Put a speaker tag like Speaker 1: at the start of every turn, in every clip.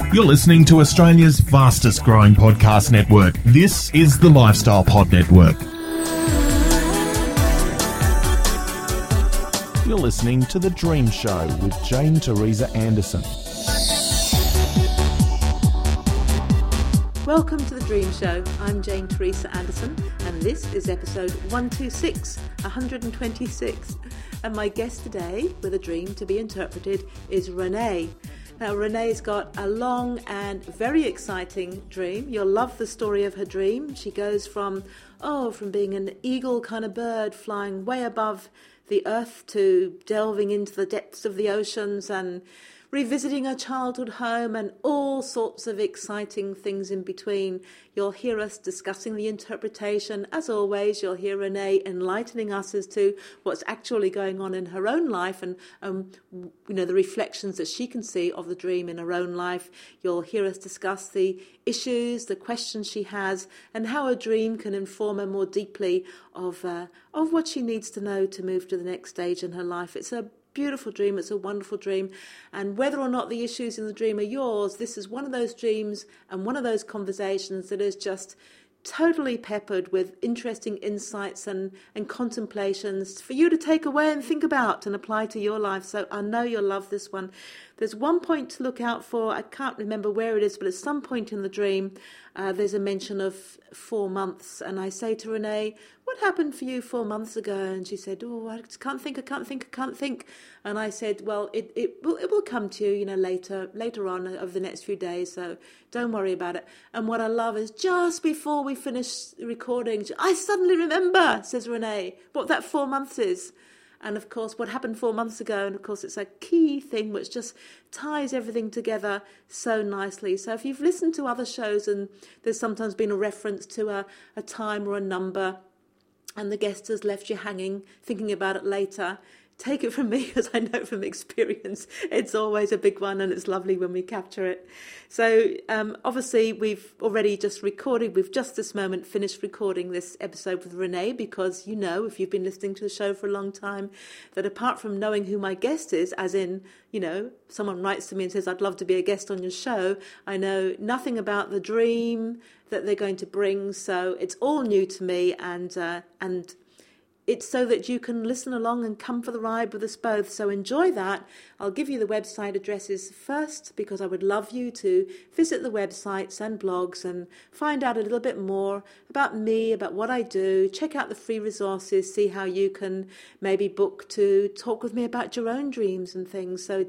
Speaker 1: You're listening to Australia's fastest growing podcast network. This is the Lifestyle Pod Network. You're listening to The Dream Show with Jane Teresa Anderson.
Speaker 2: Welcome to The Dream Show. I'm Jane Teresa Anderson, and this is episode 126. And my guest today, with a dream to be interpreted, is Renee. Now, Renee's got a long and very exciting dream. You'll love the story of her dream. She goes from being an eagle kind of bird flying way above the earth to delving into the depths of the oceans and revisiting her childhood home and all sorts of exciting things in between. You'll hear us discussing the interpretation. As always, you'll hear Renee enlightening us as to what's actually going on in her own life and the reflections that she can see of the dream in her own life. You'll hear us discuss the issues, the questions she has, and how a dream can inform her more deeply of what she needs to know to move to the next stage in her life. It's a beautiful dream. It's a wonderful dream. And whether or not the issues in the dream are yours, this is one of those dreams and one of those conversations that is just totally peppered with interesting insights and contemplations for you to take away and think about and apply to your life. So I know you'll love this one. There's one point to look out for. I can't remember where it is, but at some point in the dream, there's a mention of 4 months. And I say to Renee, what happened for you 4 months ago? And she said, I can't think. And I said, well, it will come to you, later on over the next few days. So don't worry about it. And what I love is just before we finish recording, I suddenly remember, says Renee, what that 4 months is. And of course, what happened 4 months ago, and of course, it's a key thing which just ties everything together so nicely. So if you've listened to other shows and there's sometimes been a reference to a time or a number, and the guest has left you hanging, thinking about it later, take it from me, because I know from experience it's always a big one, and it's lovely when we capture it. So obviously we've already just recorded, we've just this moment finished recording this episode with Renee, because if you've been listening to the show for a long time, that apart from knowing who my guest is, as in, someone writes to me and says, I'd love to be a guest on your show, I know nothing about the dream that they're going to bring, so it's all new to me, and it's so that you can listen along and come for the ride with us both. So enjoy that. I'll give you the website addresses first, because I would love you to visit the websites and blogs and find out a little bit more about me, about what I do. Check out the free resources, see how you can maybe book to talk with me about your own dreams and things. So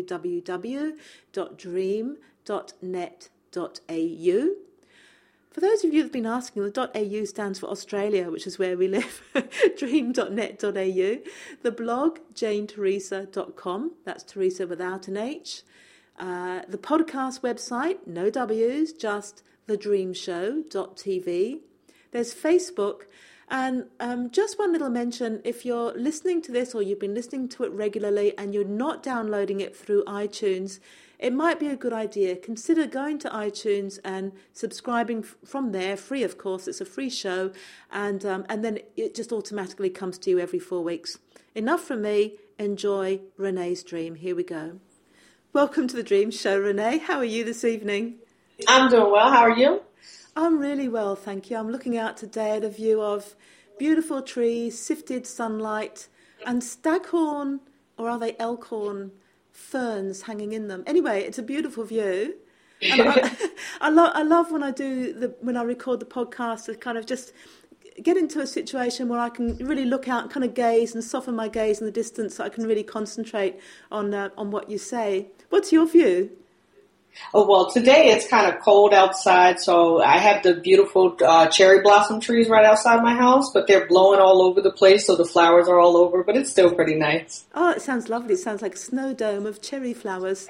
Speaker 2: www.dream.net.au. For those of you that have been asking, the .au stands for Australia, which is where we live, dream.net.au. The blog, janeteresa.com, that's Teresa without an H. The podcast website, no W's, just thedreamshow.tv. There's Facebook. And just one little mention, if you're listening to this or you've been listening to it regularly and you're not downloading it through iTunes, it might be a good idea. Consider going to iTunes and subscribing from there, free of course, it's a free show, and then it just automatically comes to you every 4 weeks. Enough from me, enjoy Renee's dream. Here we go. Welcome to The Dream Show, Renee. How are you this evening?
Speaker 3: I'm doing well, how are you?
Speaker 2: I'm really well, thank you. I'm looking out today at a view of beautiful trees, sifted sunlight, and staghorn, or are they elkhorn, ferns hanging in them. Anyway, it's a beautiful view. And I love when I record the podcast to kind of just get into a situation where I can really look out and kind of gaze and soften my gaze in the distance, so I can really concentrate on what you say. What's your view?
Speaker 3: Oh, well, today it's kind of cold outside, so I have the beautiful cherry blossom trees right outside my house, but they're blowing all over the place, so the flowers are all over, but it's still pretty nice.
Speaker 2: Oh, it sounds lovely. It sounds like a snow dome of cherry flowers.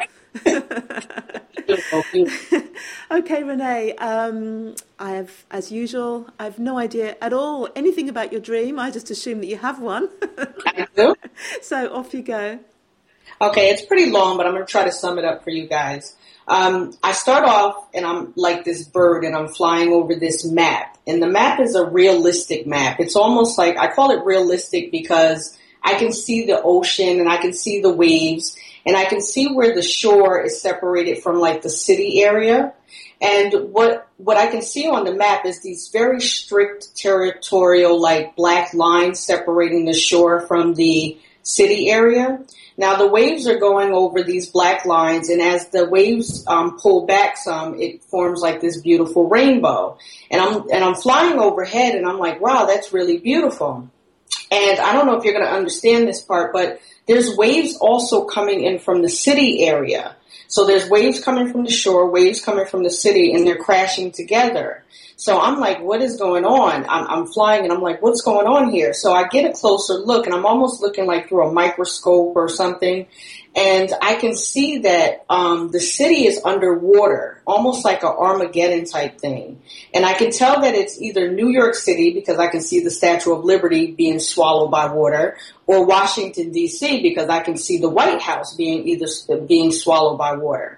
Speaker 2: Okay, Renee, I have, as usual, I have no idea at all anything about your dream. I just assume that you have one.
Speaker 3: I do.
Speaker 2: So off you go.
Speaker 3: Okay, it's pretty long, but I'm going to try to sum it up for you guys. I start off and I'm like this bird and I'm flying over this map, and the map is a realistic map. It's almost like, I call it realistic because I can see the ocean and I can see the waves, and I can see where the shore is separated from like the city area. And what I can see on the map is these very strict territorial, like black lines separating the shore from the city area. Now the waves are going over these black lines, and as the waves pull back some, it forms like this beautiful rainbow. And I'm flying overhead, and I'm like, wow, that's really beautiful. And I don't know if you're going to understand this part, but there's waves also coming in from the city area. So there's waves coming from the shore, waves coming from the city, and they're crashing together. So I'm like, what is going on? I'm flying, and I'm like, what's going on here? So I get a closer look, and I'm almost looking like through a microscope or something. And I can see that the city is underwater, almost like an Armageddon type thing. And I can tell that it's either New York City, because I can see the Statue of Liberty being swallowed by water, or Washington, D.C., because I can see the White House being swallowed by water.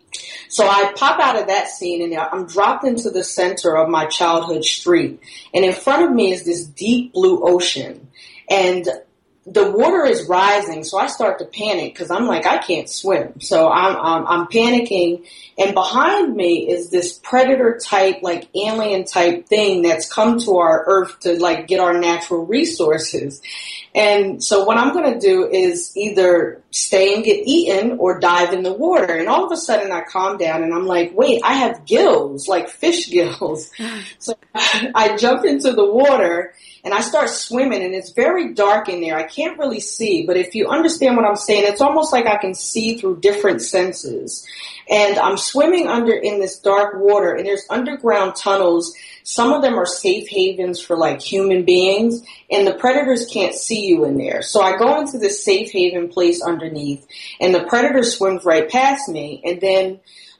Speaker 3: So I pop out of that scene, and I'm dropped into the center of my childhood street. And in front of me is this deep blue ocean. And the water is rising, so I start to panic because I'm like, I can't swim. So I'm panicking, and behind me is this predator type, like alien type thing that's come to our earth to like get our natural resources. And so what I'm going to do is either stay and get eaten or dive in the water. And all of a sudden I calm down, and I'm like, wait, I have gills, like fish gills. So I jump into the water, and I start swimming, and it's very dark in there. I can't really see, but if you understand what I'm saying, it's almost like I can see through different senses. And I'm swimming in this dark water, and there's underground tunnels. Some of them are safe havens for like human beings, and the predators can't see you in there. So I go into this safe haven place underneath, and the predator swims right past me, and then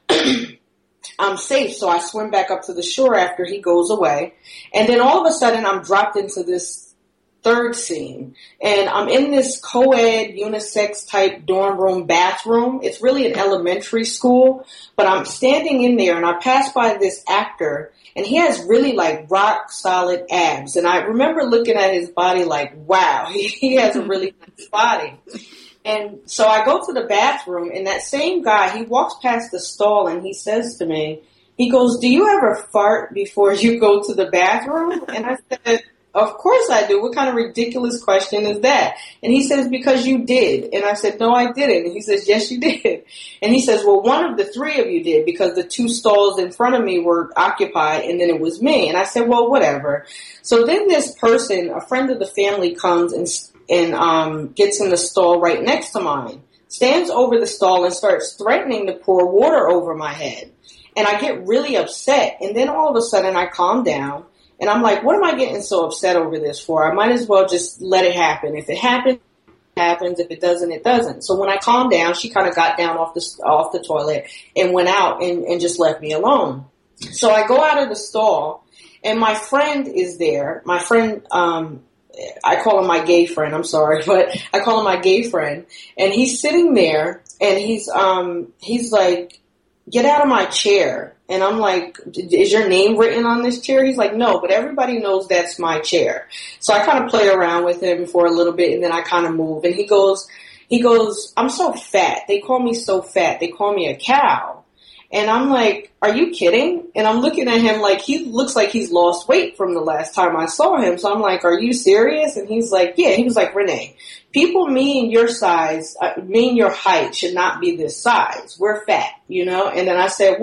Speaker 3: I'm safe, so I swim back up to the shore after he goes away. And then all of a sudden, I'm dropped into this third scene. And I'm in this co-ed, unisex type dorm room bathroom. It's really an elementary school, but I'm standing in there, and I pass by this actor, and he has really like rock solid abs. And I remember looking at his body like, wow, he has a really nice body. And so I go to the bathroom, and that same guy, he walks past the stall, and he says to me, he goes, do you ever fart before you go to the bathroom? And I said, of course I do. What kind of ridiculous question is that? And he says, because you did. And I said, no, I didn't. And he says, yes, you did. And he says, well, one of the three of you did, because the two stalls in front of me were occupied, and then it was me. And I said, well, whatever. So then this person, a friend of the family, comes and gets in the stall right next to mine, stands over the stall and starts threatening to pour water over my head. And I get really upset. And then all of a sudden I calm down, and I'm like, what am I getting so upset over this for? I might as well just let it happen. If it happens, it happens. If it doesn't, it doesn't. So when I calmed down, she kind of got down off the toilet and went out and just left me alone. So I go out of the stall, and my friend is there. My friend, I call him my gay friend, I'm sorry, but I call him my gay friend, and he's sitting there, and he's like, get out of my chair. And I'm like, is your name written on this chair? He's like, no, but everybody knows that's my chair. So I kind of play around with him for a little bit, and then I kind of move, and he goes, I'm so fat. They call me so fat. They call me a cow. And I'm like, are you kidding? And I'm looking at him like he looks like he's lost weight from the last time I saw him. So I'm like, are you serious? And he's like, yeah. He was like, Renee, people mean your size, mean your height should not be this size. We're fat, you know? And then I said,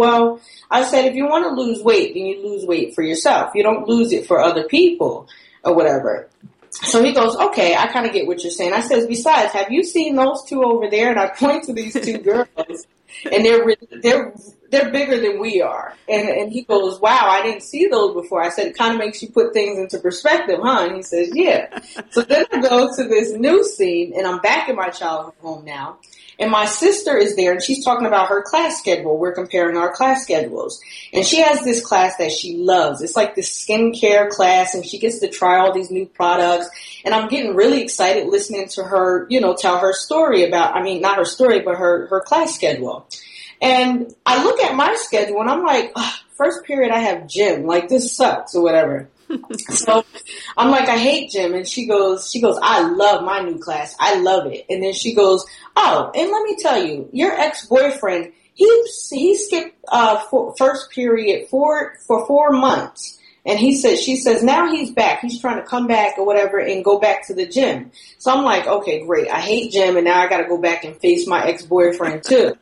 Speaker 3: if you want to lose weight, then you lose weight for yourself. You don't lose it for other people or whatever. So he goes, okay, I kind of get what you're saying. I says, besides, have you seen those two over there? And I point to these two girls, and they're bigger than we are. And he goes, wow, I didn't see those before. I said, it kind of makes you put things into perspective, huh? And he says, yeah. So then I go to this new scene, and I'm back in my childhood home now. And my sister is there, and she's talking about her class schedule. We're comparing our class schedules. And she has this class that she loves. It's like this skincare class, and she gets to try all these new products. And I'm getting really excited listening to her, tell her story about, not her story, but her class schedule. And I look at my schedule, and I'm like, first period I have gym. Like, this sucks or whatever. So I'm like, I hate gym. And she goes, I love my new class. I love it. And then she goes, oh, and let me tell you, your ex-boyfriend, he skipped first period for 4 months. And she says, now he's back. He's trying to come back or whatever and go back to the gym. So I'm like, okay, great. I hate gym, and now I got to go back and face my ex-boyfriend too.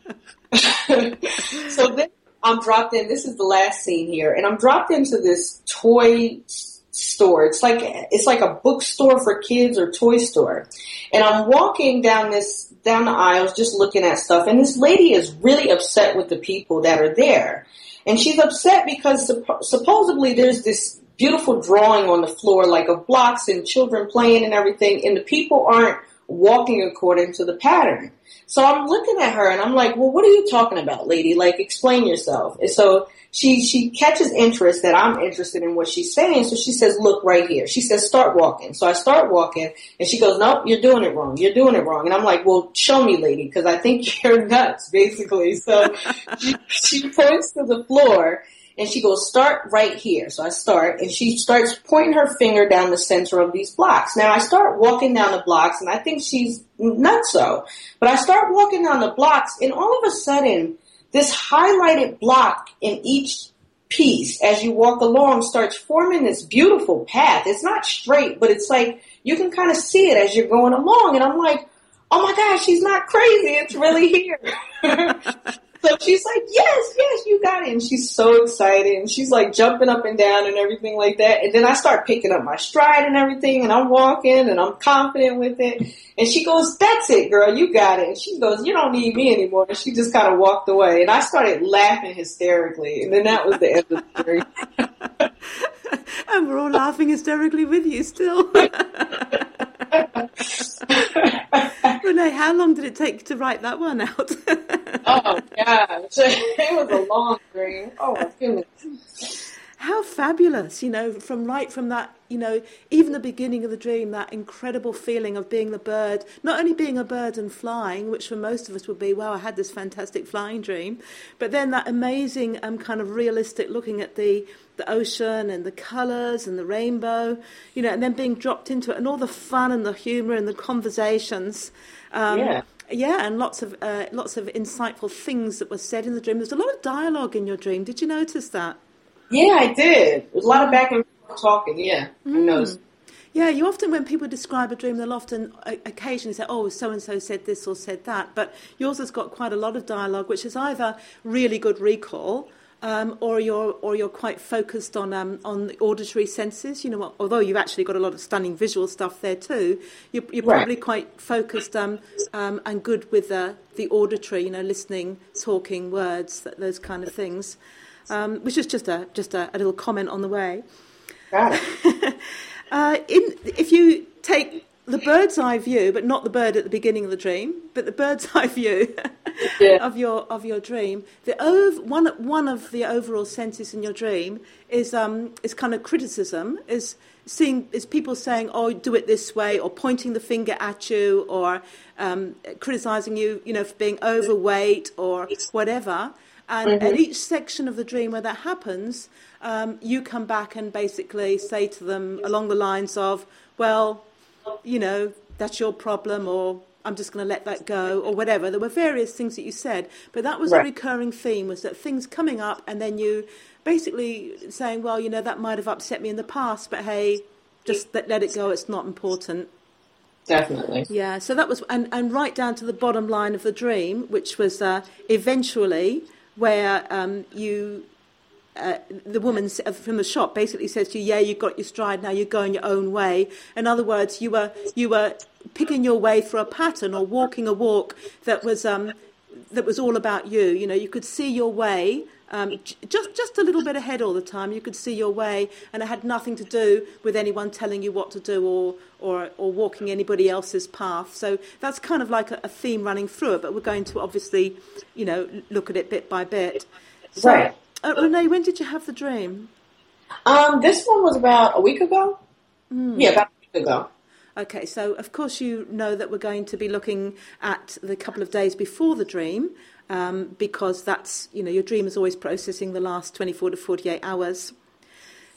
Speaker 3: So then I'm dropped in. This is the last scene here, and I'm dropped into this toy store. It's like a bookstore for kids or toy store. And I'm walking down the aisles just looking at stuff, and this lady is really upset with the people that are there. And she's upset because supposedly there's this beautiful drawing on the floor, like of blocks and children playing and everything, and the people aren't walking according to the pattern. So I'm looking at her and I'm like, well, what are you talking about, lady? Like, explain yourself. And so she catches interest that I'm interested in what she's saying. So she says, look right here. She says, start walking. So I start walking and she goes, nope, you're doing it wrong. You're doing it wrong. And I'm like, well, show me, lady, because I think you're nuts, basically. So she points to the floor and she goes, start right here. So I start, and she starts pointing her finger down the center of these blocks. Now I start walking down the blocks, and I think she's nutso. But I start walking down the blocks, and all of a sudden, this highlighted block in each piece, as you walk along, starts forming this beautiful path. It's not straight, but it's like you can kind of see it as you're going along. And I'm like, oh my gosh, she's not crazy. It's really here. So she's like, yes, you got it. And she's so excited. And she's like jumping up and down and everything like that. And then I start picking up my stride and everything. And I'm walking and I'm confident with it. And she goes, that's it, girl. You got it. And she goes, you don't need me anymore. And she just kind of walked away. And I started laughing hysterically. And then that was the end of the story.
Speaker 2: And we're all laughing hysterically with you still. Renee, how long did it take to write that one out?
Speaker 3: Oh, gosh. It was a long dream. Oh, my goodness.
Speaker 2: How fabulous, from that, even the beginning of the dream, that incredible feeling of being the bird, not only being a bird and flying, which for most of us would be, wow, I had this fantastic flying dream, but then that amazing kind of realistic looking at the ocean and the colours and the rainbow, and then being dropped into it and all the fun and the humour and the conversations. Yeah, and lots of insightful things that were said in the dream. There's a lot of dialogue in your dream. Did you notice that?
Speaker 3: Yeah, I did. There's a lot of back and forth talking, yeah. I noticed.
Speaker 2: Yeah, you often, when people describe a dream, they'll often occasionally say, oh, so-and-so said this or said that. But yours has got quite a lot of dialogue, which is either really good recall, or you're quite focused on the auditory senses. Although you've actually got a lot of stunning visual stuff there too, you're probably quite focused and good with the auditory. Listening, talking, words, those kind of things. Which is just a little comment on the way.
Speaker 3: Got it.
Speaker 2: If you take the bird's eye view, but not the bird at the beginning of the dream, but the bird's eye view of your dream, one of the overall senses in your dream is kind of criticism, is people saying, oh, do it this way, or pointing the finger at you, or criticizing you, for being overweight or whatever. And at each section of the dream where that happens, you come back and basically say to them along the lines of, well, that's your problem, or I'm just going to let that go, or whatever. There were various things that you said, but that was a recurring theme, was that things coming up and then you basically saying, well, that might have upset me in the past, but hey, just let it go, it's not important.
Speaker 3: Definitely.
Speaker 2: Yeah, so that was, and right down to the bottom line of the dream, which was eventually... where the woman from the shop basically says to you, yeah, you've got your stride, now you're going your own way. In other words, you were picking your way through a pattern or walking a walk that was all about you. You could see your way, just a little bit ahead all the time. You could see your way, and it had nothing to do with anyone telling you what to do or walking anybody else's path. So that's kind of like a theme running through it, but we're going to obviously, look at it bit by bit. So,
Speaker 3: right.
Speaker 2: Renee, when did you have the dream?
Speaker 3: This one was about a week ago. Yeah, about a week ago.
Speaker 2: Okay, so of course you know that we're going to be looking at the couple of days before the dream, because that's, your dream is always processing the last 24 to 48 hours.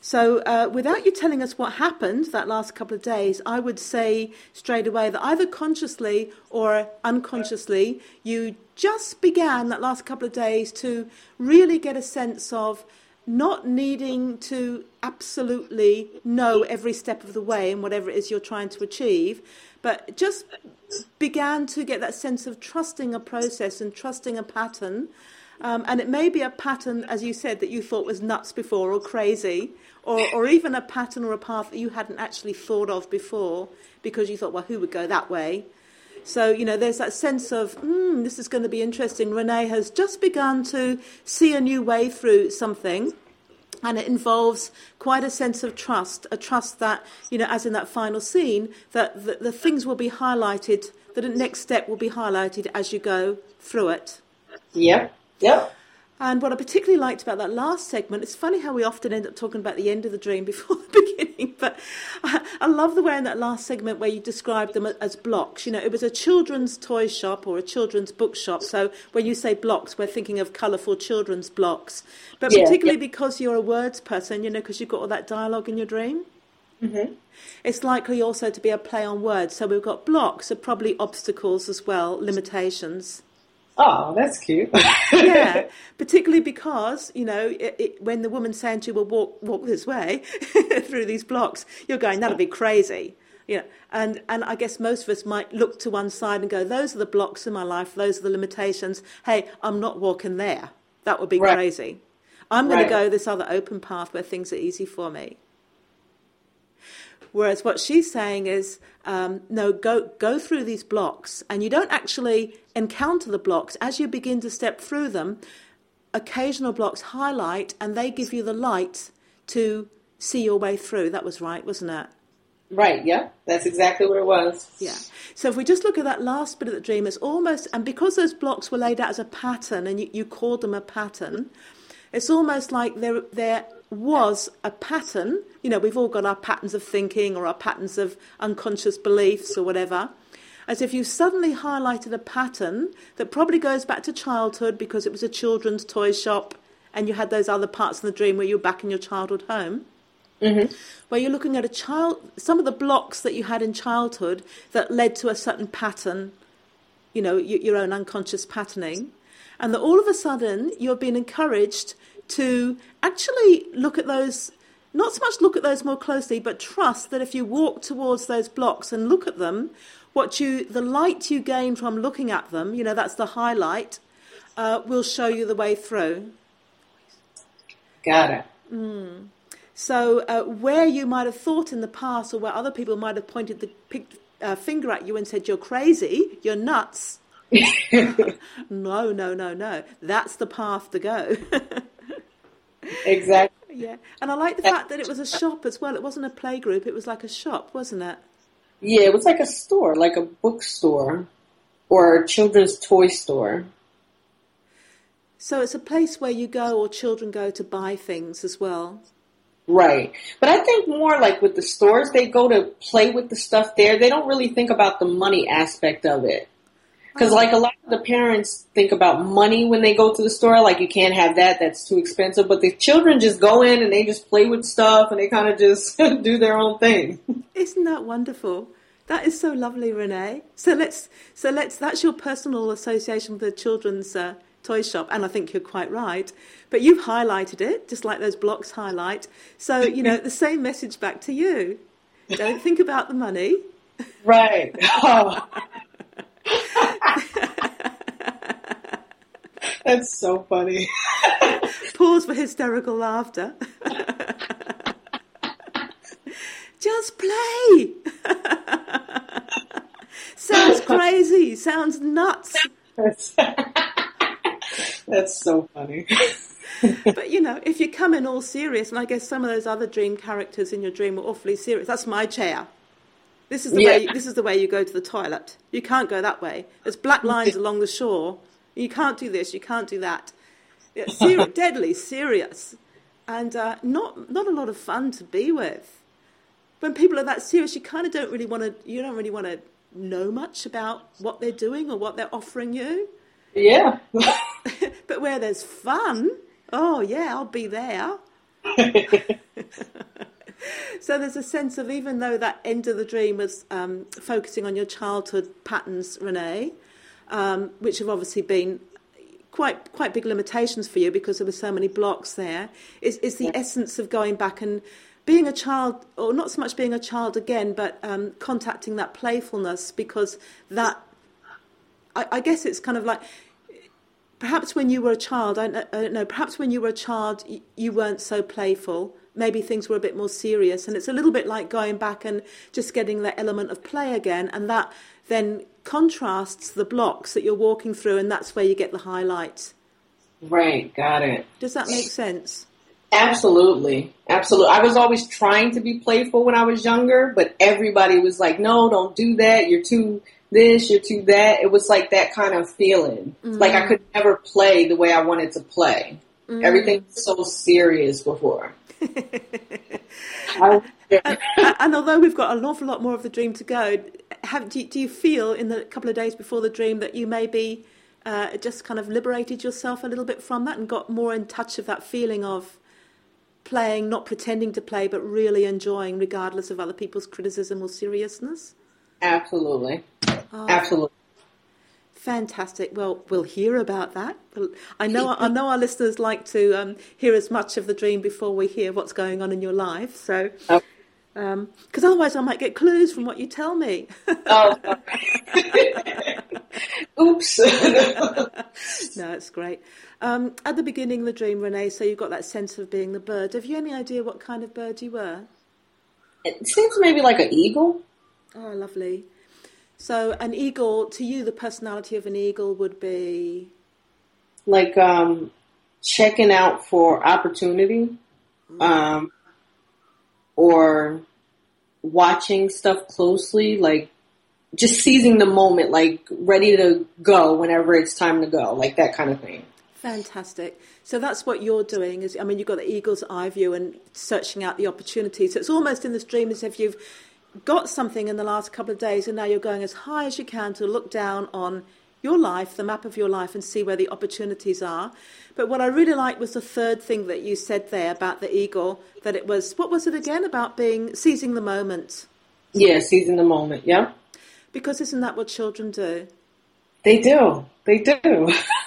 Speaker 2: So without you telling us what happened that last couple of days, I would say straight away that either consciously or unconsciously, you just began that last couple of days to really get a sense of not needing to absolutely know every step of the way and whatever it is you're trying to achieve, but just began to get that sense of trusting a process and trusting a pattern. And it may be a pattern, as you said, that you thought was nuts before or crazy, or even a pattern or a path that you hadn't actually thought of before because you thought, well, who would go that way? So, there's that sense of, this is going to be interesting. Renee has just begun to see a new way through something, and it involves quite a sense of trust, a trust that, as in that final scene, that the things will be highlighted, that the next step will be highlighted as you go through it.
Speaker 3: Yep.
Speaker 2: And what I particularly liked about that last segment, it's funny how we often end up talking about the end of the dream before the beginning, but I love the way in that last segment where you described them as blocks. It was a children's toy shop or a children's bookshop. So when you say blocks, we're thinking of colourful children's blocks. But particularly because you're a words person, because you've got all that dialogue in your dream. Mm-hmm. It's likely also to be a play on words. So we've got blocks are probably obstacles as well, limitations.
Speaker 3: Oh, that's cute.
Speaker 2: Yeah, particularly because, when the woman's saying to you, well, walk this way through these blocks, you're going, that'll be crazy. And I guess most of us might look to one side and go, those are the blocks in my life, those are the limitations. Hey, I'm not walking there. That would be crazy. I'm going to go this other open path where things are easy for me. Whereas what she's saying is, no, go through these blocks, and you don't actually encounter the blocks. As you begin to step through them, occasional blocks highlight, and they give you the light to see your way through. That was right, wasn't it?
Speaker 3: Right, yeah. That's exactly what it was.
Speaker 2: Yeah. So if we just look at that last bit of the dream, it's almost, and because those blocks were laid out as a pattern, and you called them a pattern, it's almost like there was a pattern. We've all got our patterns of thinking or our patterns of unconscious beliefs or whatever. As if you suddenly highlighted a pattern that probably goes back to childhood because it was a children's toy shop and you had those other parts of the dream where you were back in your childhood home. Mm-hmm. Where you're looking at some of the blocks that you had in childhood that led to a certain pattern, your own unconscious patterning. And that all of a sudden you're being encouraged to actually look at those, not so much look at those more closely, but trust that if you walk towards those blocks and look at them, the light you gain from looking at them, that's the highlight, will show you the way through.
Speaker 3: Got it.
Speaker 2: So where you might have thought in the past, or where other people might have pointed the finger at you and said, you're crazy, you're nuts. No. That's the path to go.
Speaker 3: Exactly.
Speaker 2: Yeah. And I like the fact that it was a shop as well. It wasn't a playgroup. It was like a shop, wasn't it?
Speaker 3: Yeah, it was like a store, like a bookstore or a children's toy store.
Speaker 2: So it's a place where you go, or children go, to buy things as well.
Speaker 3: Right. But I think more like with the stores, they go to play with the stuff there. They don't really think about the money aspect of it. Because like a lot of the parents think about money when they go to the store, like you can't have that, that's too expensive. But the children just go in and they just play with stuff and they kind of just do their own thing.
Speaker 2: Isn't that wonderful? That is so lovely, Renee. So let's that's your personal association with the children's toy shop, and I think you're quite right. But you've highlighted it, just like those blocks highlight. So, the same message back to you. Don't think about the money.
Speaker 3: Right. Oh. That's so funny.
Speaker 2: Pause for hysterical laughter. Just play. Sounds crazy. Sounds nuts.
Speaker 3: That's so funny.
Speaker 2: But, if you come in all serious, and I guess some of those other dream characters in your dream were awfully serious. That's my chair. This is the way you go to the toilet. You can't go that way. There's black lines along the shore. You can't do this. You can't do that. It's deadly serious, and not a lot of fun to be with. When people are that serious, you kind of don't really want to know much about what they're doing or what they're offering you.
Speaker 3: Yeah.
Speaker 2: But where there's fun, oh yeah, I'll be there. So there's a sense of, even though that end of the dream was focusing on your childhood patterns, Renee, which have obviously been quite big limitations for you because there were so many blocks there, is the essence of going back and being a child, or not so much being a child again, but contacting that playfulness, because that, I guess it's kind of like, perhaps when you were a child, I don't know, perhaps when you were a child, you weren't so playful. Maybe things were a bit more serious. And it's a little bit like going back and just getting that element of play again. And that then contrasts the blocks that you're walking through, and that's where you get the highlights.
Speaker 3: Right, got it.
Speaker 2: Does that make sense?
Speaker 3: Absolutely. Absolutely. I was always trying to be playful when I was younger, but everybody was like, no, don't do that. You're too this, you're too that. It was like that kind of feeling. Like I could never play the way I wanted to play. Everything was so serious before.
Speaker 2: And although we've got an awful lot more of the dream to go, do you feel in the couple of days before the dream that you maybe just kind of liberated yourself a little bit from that and got more in touch of that feeling of playing, not pretending to play, but really enjoying regardless of other people's criticism or seriousness?
Speaker 3: Absolutely.
Speaker 2: Oh,
Speaker 3: absolutely.
Speaker 2: Fantastic. Well, we'll hear about that. I know our listeners like to hear as much of the dream before we hear what's going on in your life. So, because otherwise I might get clues from what you tell me.
Speaker 3: Oh, oops.
Speaker 2: No, it's great. At the beginning of the dream, Renee, so you got that sense of being the bird. Have you any idea what kind of bird you were?
Speaker 3: It seems maybe like an eagle.
Speaker 2: Oh, lovely. So an eagle, to you, the personality of an eagle would be?
Speaker 3: Like checking out for opportunity, or watching stuff closely, like just seizing the moment, like ready to go whenever it's time to go, like that kind of thing.
Speaker 2: Fantastic. So that's what you're doing. Is, I mean, you've got the eagle's eye view and searching out the opportunities. So it's almost in this dream as if you've got something in the last couple of days and now you're going as high as you can to look down on your life, the map of your life, and see where the opportunities are. But what I really liked was the third thing that you said there about the eagle, that it was, what was it again, about seizing the moment? Yeah,
Speaker 3: seizing the moment, yeah.
Speaker 2: Because isn't that what children do?
Speaker 3: They do. They do.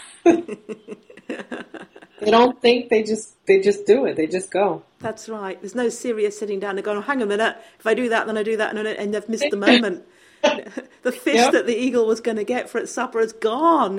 Speaker 3: They don't think, they just do it. They just go.
Speaker 2: That's right. There's no serious sitting down and going, oh, hang a minute, if I do that, then I do that, and they've missed the moment. The fish that the eagle was going to get for its supper is gone.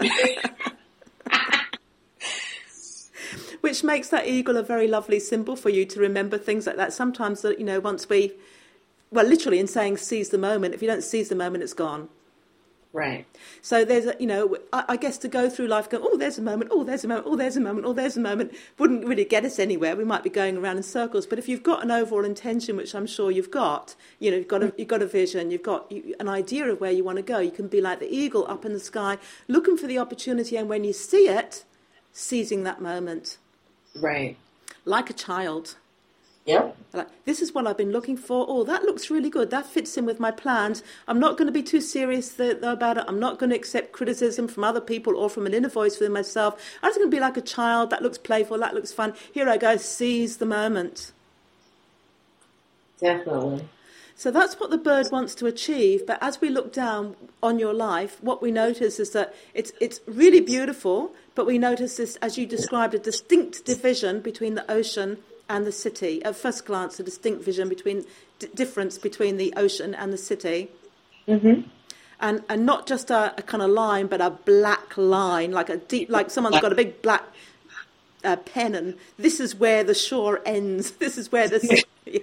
Speaker 2: Which makes that eagle a very lovely symbol for you to remember things like that. Sometimes, once literally in saying seize the moment, if you don't seize the moment, it's gone.
Speaker 3: Right.
Speaker 2: So there's I guess to go through life going, oh, there's a moment, oh, there's a moment, oh, there's a moment, oh, there's a moment, wouldn't really get us anywhere. We might be going around in circles. But if you've got an overall intention, which I'm sure you've got, you've got a vision, you've got an idea of where you want to go. You can be like the eagle up in the sky, looking for the opportunity, and when you see it, seizing that moment.
Speaker 3: Right.
Speaker 2: Like a child.
Speaker 3: Yep.
Speaker 2: Like, this is what I've been looking for. Oh, that looks really good. That fits in with my plans. I'm not going to be too serious about it. I'm not going to accept criticism from other people or from an inner voice within myself. I'm just going to be like a child. That looks playful. That looks fun. Here I go. Seize the moment.
Speaker 3: Definitely.
Speaker 2: So that's what the bird wants to achieve. But as we look down on your life, what we notice is that it's really beautiful, but we notice this, as you described, a distinct division between the ocean and the city. At first glance, a distinct vision difference between the ocean and the city. Mm-hmm. And not just a kind of line, but a black line, like a deep, like someone's got a big black pen, and this is where the shore ends. This is where the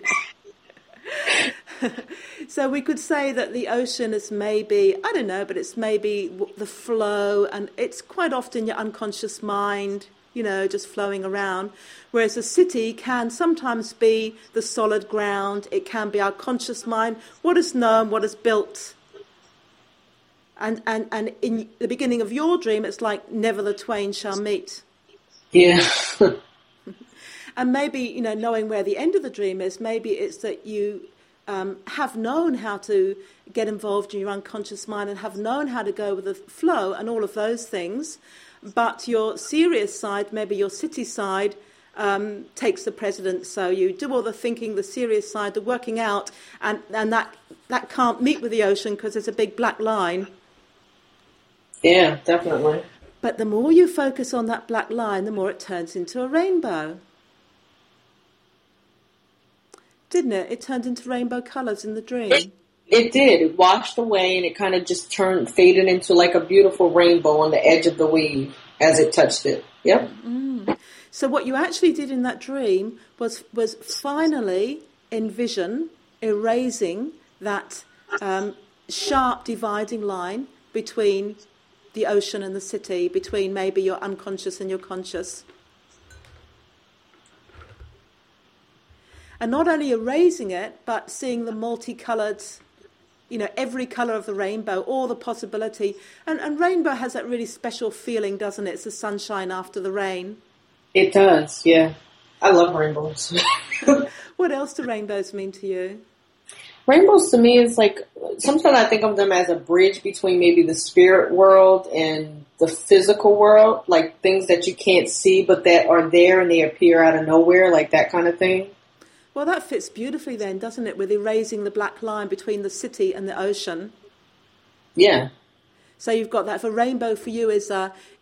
Speaker 2: So we could say that the ocean is maybe, I don't know, but it's maybe the flow, and it's quite often your unconscious mind, just flowing around. Whereas a city can sometimes be the solid ground. It can be our conscious mind, what is known, what is built. And in the beginning of your dream, it's like never the twain shall meet.
Speaker 3: Yeah.
Speaker 2: And maybe, knowing where the end of the dream is, maybe it's that you have known how to get involved in your unconscious mind and have known how to go with the flow and all of those things. But your serious side, maybe your city side, takes the precedence. So you do all the thinking, the serious side, the working out, and that can't meet with the ocean because there's a big black line.
Speaker 3: Yeah, definitely.
Speaker 2: But the more you focus on that black line, the more it turns into a rainbow. Didn't it? It turned into rainbow colours in the dream.
Speaker 3: It did. It washed away and it kind of just faded into like a beautiful rainbow on the edge of the wave as it touched it. Yep.
Speaker 2: So what you actually did in that dream was finally envision erasing that sharp dividing line between the ocean and the city, between maybe your unconscious and your conscious. And not only erasing it, but seeing the multicoloured, every colour of the rainbow, all the possibility. And rainbow has that really special feeling, doesn't it? It's the sunshine after the rain.
Speaker 3: It does, yeah. I love rainbows.
Speaker 2: What else do rainbows mean to you?
Speaker 3: Rainbows to me is like, sometimes I think of them as a bridge between maybe the spirit world and the physical world, like things that you can't see but that are there and they appear out of nowhere, like that kind of thing.
Speaker 2: Well, that fits beautifully then, doesn't it, with erasing the black line between the city and the ocean.
Speaker 3: Yeah.
Speaker 2: So you've got that. If a rainbow for you is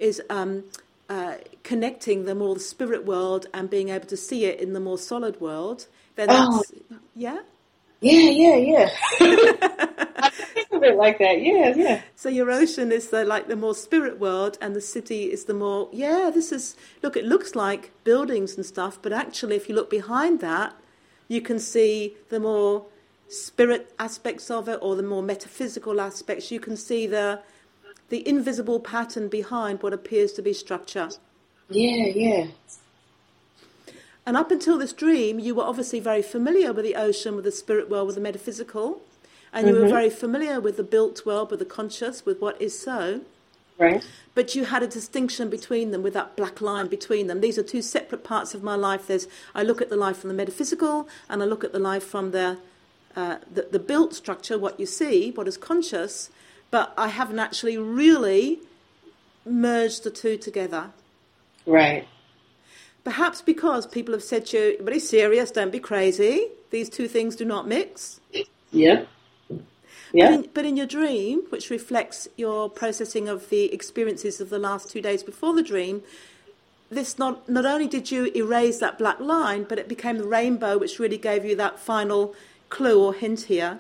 Speaker 2: connecting the more spirit world and being able to see it in the more solid world, then that's... Yeah?
Speaker 3: Yeah. I think of it like that. Yeah.
Speaker 2: So your ocean is the more spirit world, and the city is the more, look, it looks like buildings and stuff, but actually if you look behind that, you can see the more spirit aspects of it, or the more metaphysical aspects. You can see the invisible pattern behind what appears to be structure.
Speaker 3: Yeah.
Speaker 2: And up until this dream, you were obviously very familiar with the ocean, with the spirit world, with the metaphysical. And you were very familiar with the built world, with the conscious, with what is so.
Speaker 3: Right.
Speaker 2: But you had a distinction between them, with that black line between them. These are two separate parts of my life. I look at the life from the metaphysical, and I look at the life from the built structure, what you see, what is conscious. But I haven't actually really merged the two together. Right. Perhaps because people have said to you, be serious, don't be crazy. These two things do not mix.
Speaker 3: Yeah.
Speaker 2: But in your dream, which reflects your processing of the experiences of the last 2 days before the dream, this not only did you erase that black line, but it became the rainbow, which really gave you that final clue or hint here.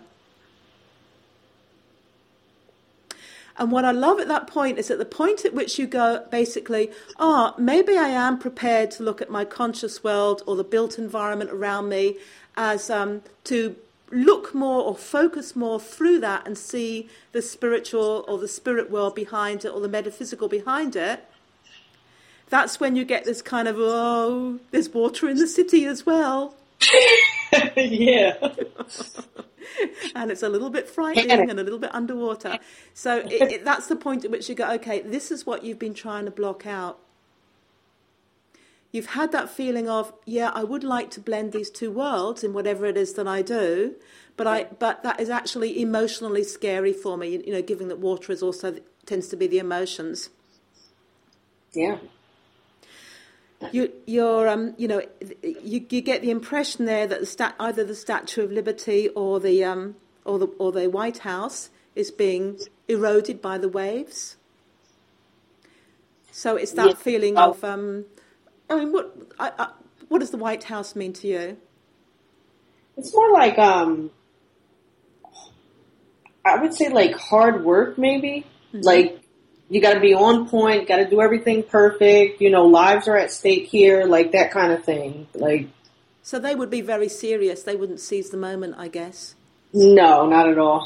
Speaker 2: And what I love at that point is at the point at which you go, basically, maybe I am prepared to look at my conscious world or the built environment around me as to look more or focus more through that and see the spiritual or the spirit world behind it or the metaphysical behind it. That's when you get this kind of, there's water in the city as well.
Speaker 3: Yeah.
Speaker 2: And it's a little bit frightening and a little bit underwater. So that's the point at which you go, okay, this is what you've been trying to block out. You've had that feeling of, I would like to blend these two worlds in whatever it is that I do, but that is actually emotionally scary for me, given that water is also tends to be the emotions.
Speaker 3: Yeah.
Speaker 2: You get the impression there that either the Statue of Liberty or the White House is being eroded by the waves. So it's that feeling of, what does the White House mean to you?
Speaker 3: It's more like, I would say like hard work, maybe. Mm-hmm. Like, you got to be on point, got to do everything perfect, lives are at stake here, like that kind of thing. Like,
Speaker 2: so they would be very serious. They wouldn't seize the moment, I guess.
Speaker 3: No, not at all.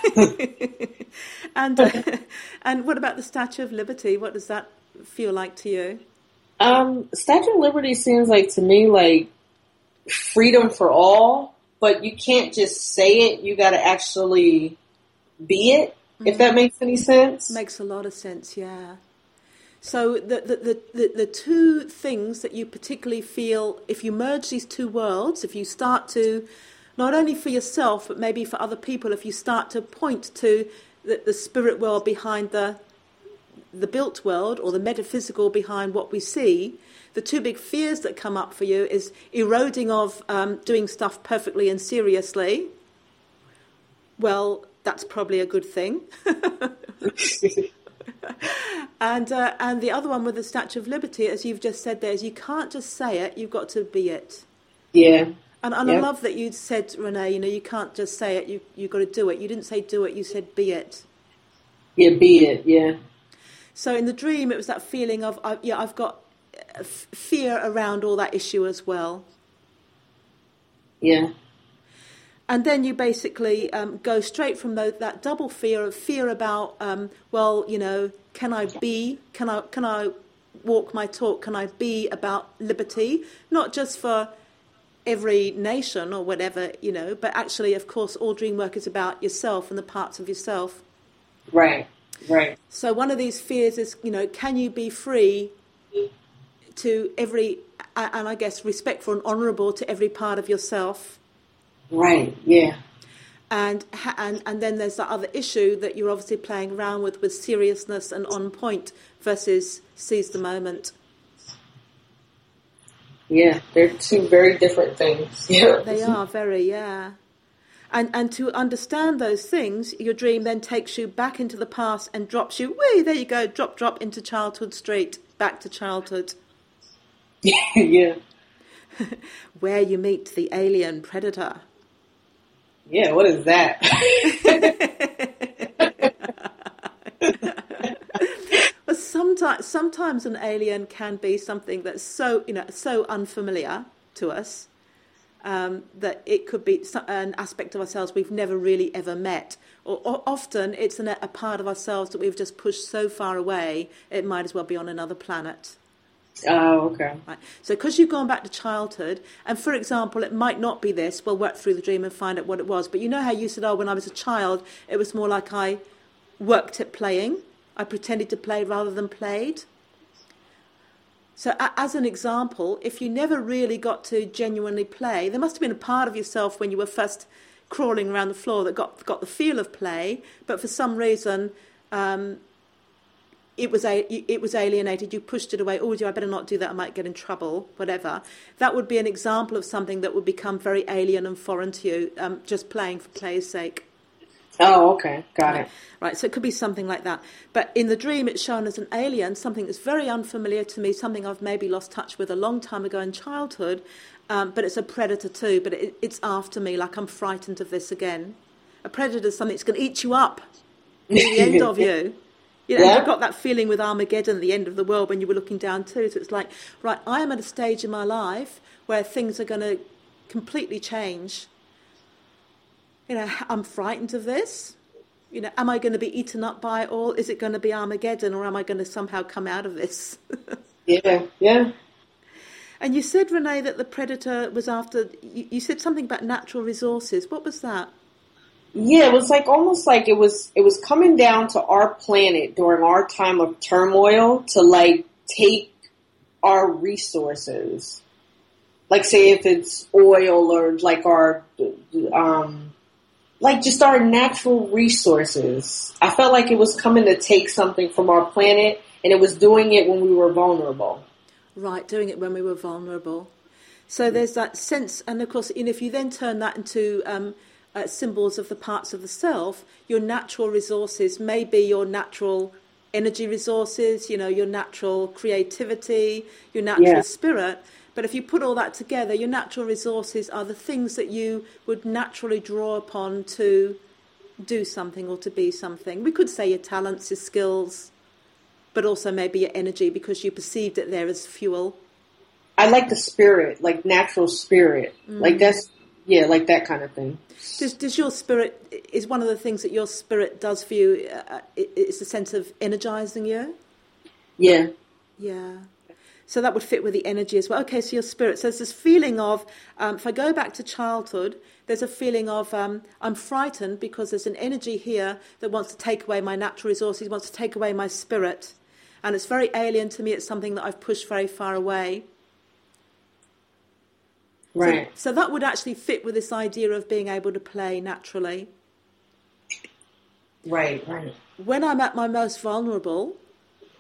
Speaker 2: And what about the Statue of Liberty? What does that feel like to you?
Speaker 3: Statue of Liberty seems like to me like freedom for all, but you can't just say it. You got to actually be it. If that makes any sense.
Speaker 2: Makes a lot of sense, yeah. So the two things that you particularly feel, if you merge these two worlds, if you start to, not only for yourself, but maybe for other people, if you start to point to the spirit world behind the built world or the metaphysical behind what we see, the two big fears that come up for you is eroding of doing stuff perfectly and seriously. Well, that's probably a good thing. And the other one with the Statue of Liberty, as you've just said there, is you can't just say it, you've got to be it.
Speaker 3: Yeah.
Speaker 2: And I love that you said, Renee, you can't just say it, you've got to do it. You didn't say do it, you said be it.
Speaker 3: Yeah, be it, yeah.
Speaker 2: So in the dream, it was that feeling of, I've got fear around all that issue as well.
Speaker 3: Yeah.
Speaker 2: And then you basically go straight from that double fear about, can I walk my talk? Can I be about liberty? Not just for every nation or whatever, but actually, of course, all dream work is about yourself and the parts of yourself.
Speaker 3: Right, right.
Speaker 2: So one of these fears is, can you be free to every, and I guess respectful and honourable to every part of yourself?
Speaker 3: Right, yeah.
Speaker 2: And then there's that other issue that you're obviously playing around with seriousness and on point versus seize the moment.
Speaker 3: Yeah, they're two very different things. Yeah.
Speaker 2: They are very, yeah. And to understand those things, your dream then takes you back into the past and drops you, there you go, drop into childhood straight, back to childhood.
Speaker 3: Yeah.
Speaker 2: Where you meet the alien predator.
Speaker 3: Yeah, what is that?
Speaker 2: Well, sometimes an alien can be something that's so unfamiliar to us that it could be an aspect of ourselves we've never really ever met. Or often it's a part of ourselves that we've just pushed so far away, it might as well be on another planet.
Speaker 3: Oh, okay.
Speaker 2: Right. So because you've gone back to childhood, and for example, it might not be this, we'll work through the dream and find out what it was, but you know how you said, when I was a child, it was more like I worked at playing. I pretended to play rather than played. So as an example, if you never really got to genuinely play, there must have been a part of yourself when you were first crawling around the floor that got the feel of play, but for some reason it was alienated, you pushed it away, I better not do that, I might get in trouble, whatever. That would be an example of something that would become very alien and foreign to you, just playing for play's sake.
Speaker 3: Oh, okay, got it.
Speaker 2: Right, so it could be something like that. But in the dream, it's shown as an alien, something that's very unfamiliar to me, something I've maybe lost touch with a long time ago in childhood, but it's a predator too, but it's after me, like I'm frightened of this again. A predator is something that's going to eat you up at the end of you. You've got that feeling with Armageddon at the end of the world when you were looking down too. So it's like, right, I am at a stage in my life where things are going to completely change. I'm frightened of this. Am I going to be eaten up by it all? Is it going to be Armageddon, or am I going to somehow come out of this?
Speaker 3: Yeah.
Speaker 2: And you said, Renee, that the predator was after, you said something about natural resources. What was that?
Speaker 3: Yeah, it was almost like it was coming down to our planet during our time of turmoil to take our resources. Like say if it's oil or our just our natural resources. I felt like it was coming to take something from our planet, and it was doing it when we were vulnerable.
Speaker 2: Right, doing it when we were vulnerable. So there's that sense, and of course, if you then turn that into symbols of the parts of the self, your natural resources may be your natural energy resources, your natural creativity, your natural spirit. But if you put all that together, your natural resources are the things that you would naturally draw upon to do something or to be something. We could say your talents, your skills, but also maybe your energy because you perceived it there as fuel.
Speaker 3: I like the spirit, like natural spirit. Like that's, like that kind of thing.
Speaker 2: Does your spirit, is one of the things that your spirit does for you, it's a sense of energizing you?
Speaker 3: Yeah.
Speaker 2: Yeah. So that would fit with the energy as well. Okay, so your spirit. So there's this feeling of, if I go back to childhood, there's a feeling of I'm frightened because there's an energy here that wants to take away my natural resources, wants to take away my spirit. And it's very alien to me. It's something that I've pushed very far away.
Speaker 3: Right.
Speaker 2: So that would actually fit with this idea of being able to play naturally.
Speaker 3: Right.
Speaker 2: When I'm at my most vulnerable,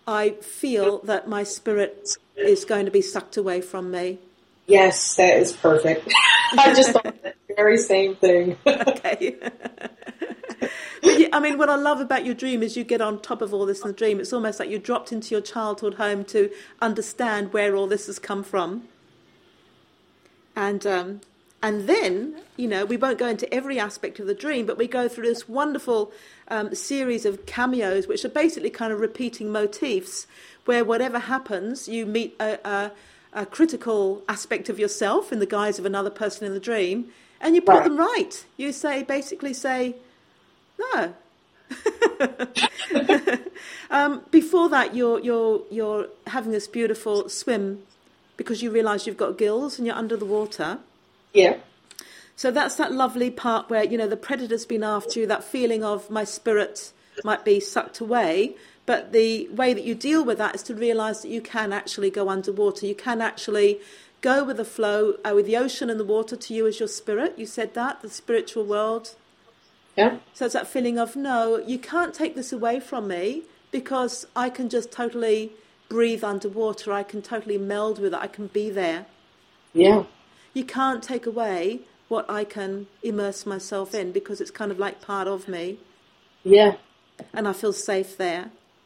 Speaker 2: I feel that my spirit is going to be sucked away from me.
Speaker 3: Yes, that is perfect. I just thought the very same thing.
Speaker 2: Okay. But I mean, what I love about your dream is you get on top of all this in the dream. It's almost like you dropped into your childhood home to understand where all this has come from. And then, you know, we won't go into every aspect of the dream, but we go through this wonderful series of cameos, which are basically kind of repeating motifs, where whatever happens, you meet a critical aspect of yourself in the guise of another person in the dream, and you put them right. You basically say, no. Before that, you're having this beautiful swim because you realise you've got gills and you're under the water.
Speaker 3: Yeah.
Speaker 2: So that's that lovely part where, you know, the predator's been after you, that feeling of my spirit might be sucked away. But the way that you deal with that is to realise that you can actually go underwater. You can actually go with the flow, with the ocean and the water to you as your spirit. You said that, the spiritual world.
Speaker 3: Yeah.
Speaker 2: So it's that feeling of, no, you can't take this away from me because I can just totally breathe underwater. I can totally meld with it. I can be there.
Speaker 3: Yeah.
Speaker 2: You can't take away what I can immerse myself in because it's kind of like part of me.
Speaker 3: Yeah.
Speaker 2: And I feel safe there.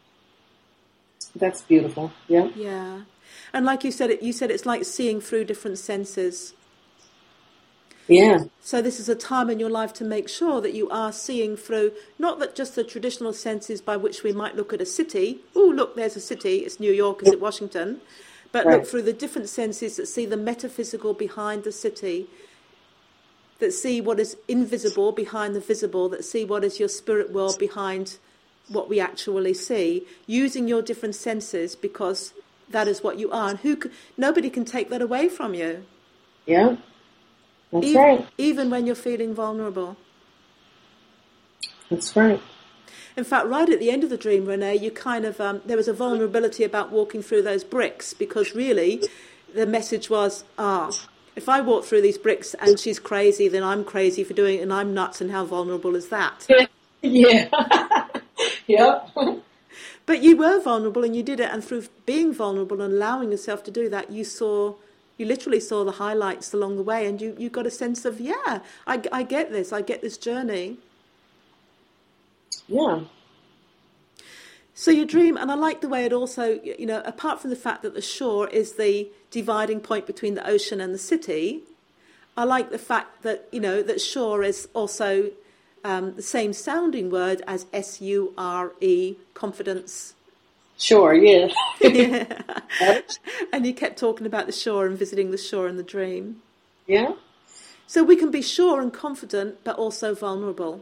Speaker 3: That's beautiful. Yeah.
Speaker 2: Yeah. And like you said it's like seeing through different senses.
Speaker 3: Yeah.
Speaker 2: So this is a time in your life to make sure that you are seeing through, not that just the traditional senses by which we might look at a city. Oh, look, there's a city. It's New York. Is it Washington? But look through the different senses that see the metaphysical behind the city, that see what is invisible behind the visible, that see what is your spirit world behind what we actually see, using your different senses because that is what you are. And nobody can take that away from you.
Speaker 3: Yeah. That's right.
Speaker 2: Even when you're feeling vulnerable.
Speaker 3: That's right.
Speaker 2: In fact, right at the end of the dream, Renee, you kind of, there was a vulnerability about walking through those bricks because really the message was, if I walk through these bricks and she's crazy, then I'm crazy for doing it and I'm nuts, and how vulnerable is that?
Speaker 3: Yeah. Yep.
Speaker 2: But you were vulnerable and you did it, and through being vulnerable and allowing yourself to do that, you literally saw the highlights along the way, and you got a sense of, I get this, I get this journey.
Speaker 3: Yeah.
Speaker 2: So your dream, and I like the way it also, you know, apart from the fact that the shore is the dividing point between the ocean and the city, I like the fact that, you know, that shore is also the same sounding word as SURE, confidence.
Speaker 3: Sure, yeah.
Speaker 2: Yeah. And you kept talking about the shore and visiting the shore in the dream.
Speaker 3: Yeah.
Speaker 2: So we can be sure and confident, but also vulnerable.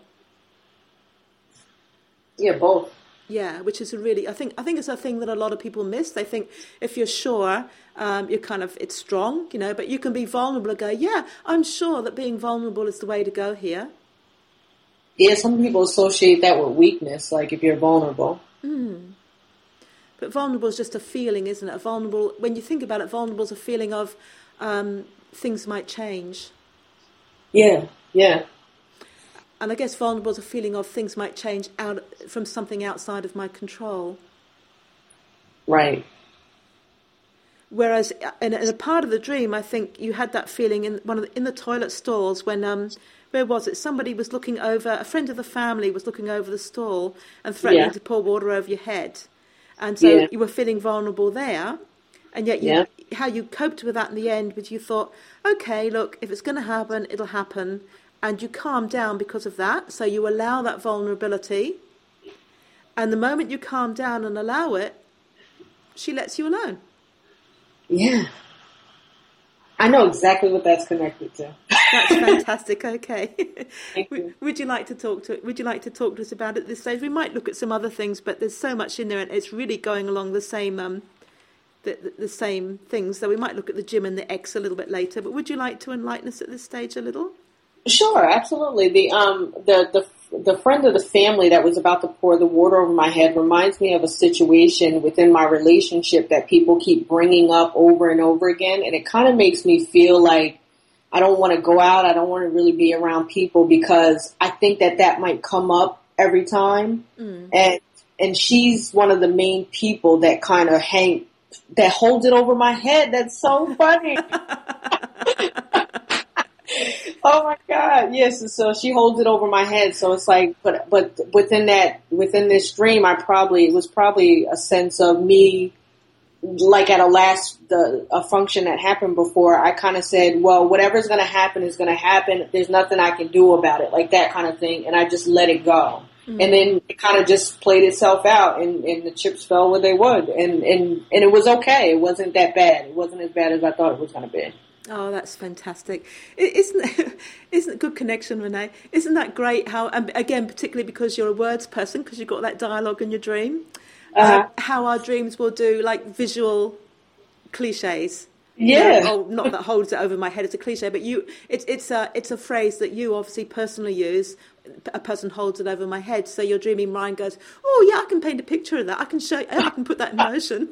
Speaker 3: Yeah, both.
Speaker 2: Yeah, which is I think it's a thing that a lot of people miss. They think if you're sure, you're it's strong, you know, but you can be vulnerable and go, yeah, I'm sure that being vulnerable is the way to go here.
Speaker 3: Yeah, some people associate that with weakness, like if you're vulnerable.
Speaker 2: But vulnerable is just a feeling, isn't it? When you think about it, vulnerable is a feeling of things might change.
Speaker 3: Yeah, yeah.
Speaker 2: And I guess vulnerable is a feeling of things might change out from something outside of my control.
Speaker 3: Right.
Speaker 2: Whereas in a part of the dream, I think you had that feeling in the toilet stalls when, where was it? Somebody was looking over, a friend of the family was looking over the stall and threatening to pour water over your head. And so you were feeling vulnerable there. And yet how you coped with that in the end was you thought, okay, look, if it's going to happen, it'll happen. And you calm down because of that. So you allow that vulnerability. And the moment you calm down and allow it, she lets you alone.
Speaker 3: Yeah. I know exactly what that's connected to.
Speaker 2: That's fantastic. Okay.
Speaker 3: Thank you.
Speaker 2: Would you like to talk to us about it at this stage? We might look at some other things, but there's so much in there, and it's really going along the same the same things. So we might look at the gym and the X a little bit later. But would you like to enlighten us at this stage a little?
Speaker 3: Sure, absolutely. The friend of the family that was about to pour the water over my head reminds me of a situation within my relationship that people keep bringing up over and over again. And it kind of makes me feel like I don't want to go out. I don't want to really be around people because I think that might come up every time. And and she's one of the main people that kind of that holds it over my head. That's so funny. Oh my God. Yes. So she holds it over my head. So it's like, but within this dream, it was probably a sense of me, like at a function that happened before, I kind of said, well, whatever's going to happen is going to happen. There's nothing I can do about it, like that kind of thing. And I just let it go. Mm-hmm. And then it kind of just played itself out, and the chips fell where they would. And it was okay. It wasn't that bad. It wasn't as bad as I thought it was going to be.
Speaker 2: Oh, that's fantastic. Isn't it good connection, Renee? Isn't that great how, again, particularly because you're a words person, because you've got that dialogue in your dream, how our dreams will do like visual cliches.
Speaker 3: Yeah.
Speaker 2: Not that holds it over my head, it's a cliche, but it's a phrase that you obviously personally use. A person holds it over my head, so your dreaming mind goes, oh yeah, I can paint a picture of that. I can show you, I can put that in motion.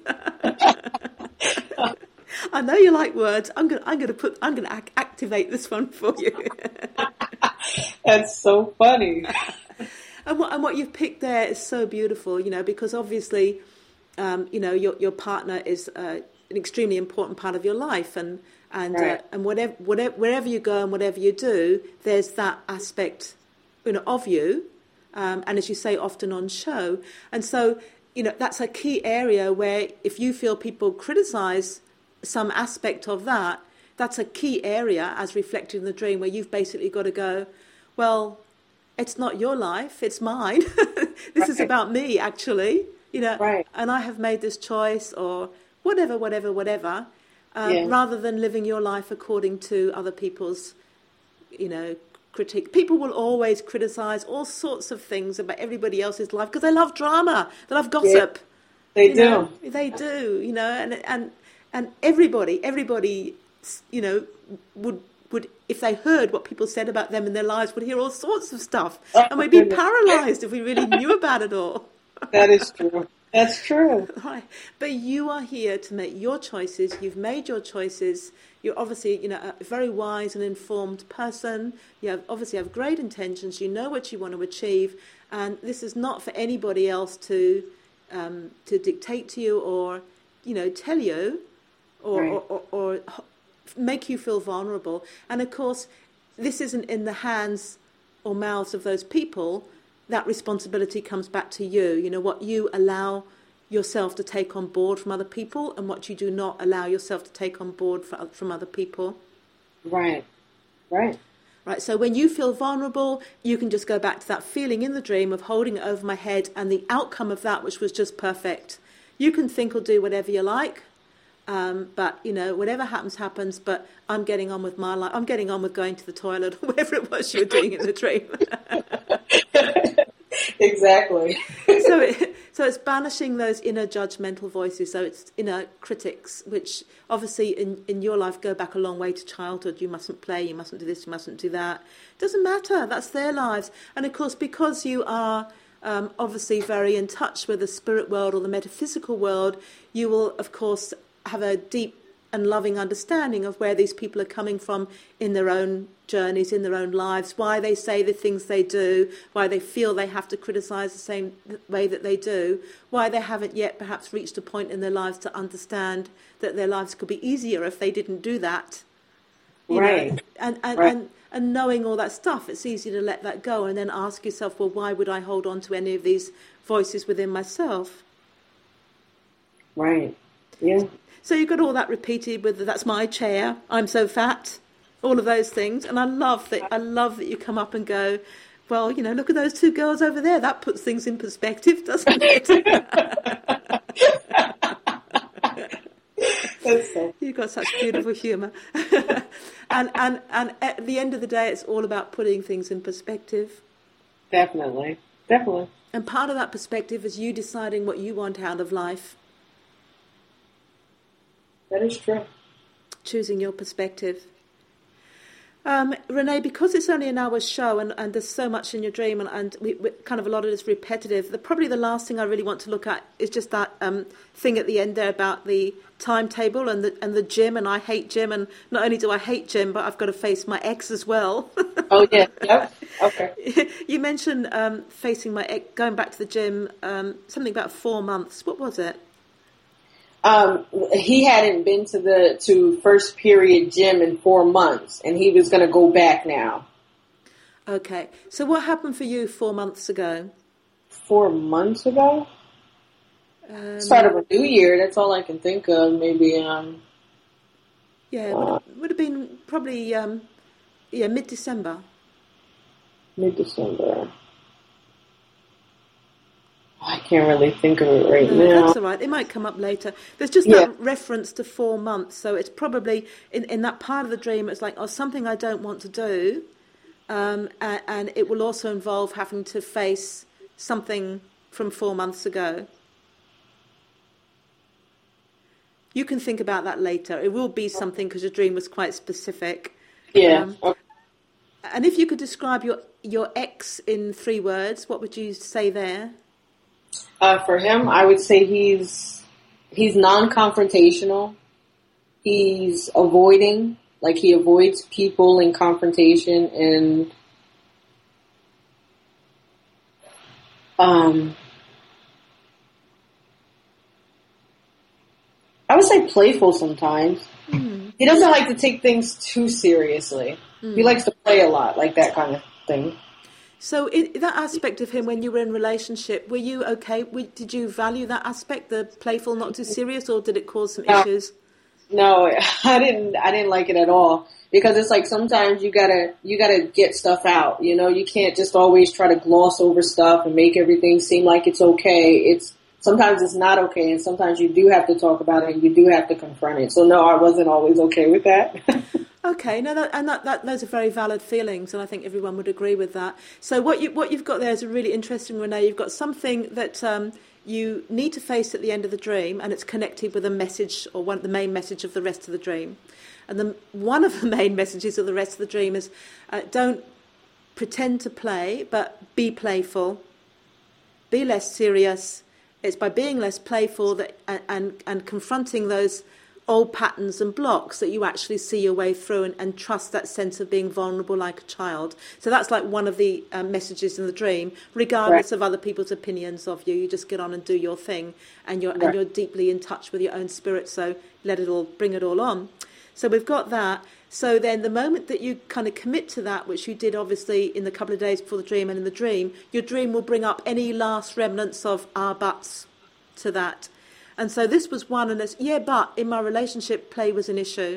Speaker 2: I know you like words. I'm gonna activate this one for you.
Speaker 3: That's so funny.
Speaker 2: And what you've picked there is so beautiful, because obviously, your partner is an extremely important part of your life, and
Speaker 3: right.
Speaker 2: And wherever you go and whatever you do, there's that aspect, of you, and as you say, often on show. And so, that's a key area where if you feel people criticize some aspect of that, that's a key area as reflected in the dream, where you've basically got to go, well, it's not your life, it's mine. This
Speaker 3: right.
Speaker 2: is about me, actually,
Speaker 3: right.
Speaker 2: And I have made this choice, or whatever,
Speaker 3: Yeah.
Speaker 2: rather than living your life according to other people's, critique. People will always criticize all sorts of things about everybody else's life because they love drama, they love gossip.
Speaker 3: Yeah, they do.
Speaker 2: They do, and everybody, would, if they heard what people said about them in their lives, would hear all sorts of stuff, and we'd be paralyzed if we really knew about it all.
Speaker 3: That is true. That's true.
Speaker 2: Right. But you are here to make your choices. You've made your choices. You're obviously, a very wise and informed person. You obviously have great intentions. You know what you want to achieve, and this is not for anybody else to dictate to you or, tell you, or,
Speaker 3: right.
Speaker 2: or make you feel vulnerable. And of course, this isn't in the hands or mouths of those people. That responsibility comes back to you. What you allow yourself to take on board from other people, and what you do not allow yourself to take on board from other people.
Speaker 3: Right.
Speaker 2: So when you feel vulnerable, you can just go back to that feeling in the dream of holding it over my head, and the outcome of that, which was just perfect. You can think or do whatever you like, but whatever happens. But I'm getting on with my life. I'm getting on with going to the toilet, or whatever it was you were doing in the dream.
Speaker 3: Exactly.
Speaker 2: So it's banishing those inner judgmental voices. So it's inner critics, which obviously in your life go back a long way to childhood. You mustn't play, you mustn't do this, you mustn't do that. Doesn't matter. That's their lives. And of course, because you are obviously very in touch with the spirit world or the metaphysical world, you will, of course, have a deep and loving understanding of where these people are coming from in their own journeys, in their own lives, why they say the things they do, why they feel they have to criticize the same way that they do, why they haven't yet perhaps reached a point in their lives to understand that their lives could be easier if they didn't do that.
Speaker 3: Right.
Speaker 2: And knowing all that stuff, it's easy to let that go and then ask yourself, well, why would I hold on to any of these voices within myself?
Speaker 3: Right. Yeah.
Speaker 2: So you've got all that repeated with that's my chair, I'm so fat, all of those things. And I love that you come up and go, well, look at those two girls over there. That puts things in perspective, doesn't it? You've got such beautiful humour. and at the end of the day, it's all about putting things in perspective.
Speaker 3: Definitely.
Speaker 2: And part of that perspective is you deciding what you want out of life.
Speaker 3: That is true.
Speaker 2: Choosing your perspective. Renee, because it's only an hour's show and there's so much in your dream and we kind of a lot of it is repetitive, probably the last thing I really want to look at is just that thing at the end there about the timetable and the gym, and I hate gym, and not only do I hate gym, but I've got to face my ex as well.
Speaker 3: Oh, yeah. Yep. Okay.
Speaker 2: You mentioned facing my ex, going back to the gym, something about 4 months. What was it?
Speaker 3: He hadn't been to first period gym in 4 months, and he was going to go back now.
Speaker 2: Okay. So what happened for you 4 months ago?
Speaker 3: 4 months ago? Start of a new year. That's all I can think of. Maybe.
Speaker 2: Yeah, would have been probably mid-December.
Speaker 3: Mid-December. I can't really think of it right now.
Speaker 2: That's all right. It might come up later. There's just that reference to 4 months. So it's probably in that part of the dream, it's like, something I don't want to do. And it will also involve having to face something from 4 months ago. You can think about that later. It will be something because your dream was quite specific.
Speaker 3: Yeah.
Speaker 2: And if you could describe your ex in 3 words, what would you say there?
Speaker 3: For him, I would say he's non-confrontational. He's avoiding, like he avoids people in confrontation, and I would say playful sometimes. Mm. He doesn't like to take things too seriously. Mm. He likes to play a lot, like that kind of thing.
Speaker 2: So in that aspect of him, when you were in a relationship, were you okay? Did you value that aspect, the playful, not too serious, or did it cause some issues?
Speaker 3: No, I didn't like it at all, because it's like sometimes you gotta get stuff out. You know, you can't just always try to gloss over stuff and make everything seem like it's okay. Sometimes it's not okay, and sometimes you do have to talk about it and you do have to confront it. So no, I wasn't always okay with that.
Speaker 2: Okay, no, those are very valid feelings, and I think everyone would agree with that. So what you've got there is a really interesting, Renee. You've got something that you need to face at the end of the dream, and it's connected with a message, or the main message of the rest of the dream. And one of the main messages of the rest of the dream is don't pretend to play, but be playful, be less serious. It's by being less playful and confronting those old patterns and blocks that you actually see your way through and trust that sense of being vulnerable like a child. So that's like one of the messages in the dream, regardless of other people's opinions of you. You just get on and do your thing, and you're deeply in touch with your own spirit. So bring it all on. So we've got that. So then the moment that you kind of commit to that, which you did obviously in the couple of days before the dream and in the dream, your dream will bring up any last remnants of buts to that. And so this was one, and it's, but in my relationship, play was an issue.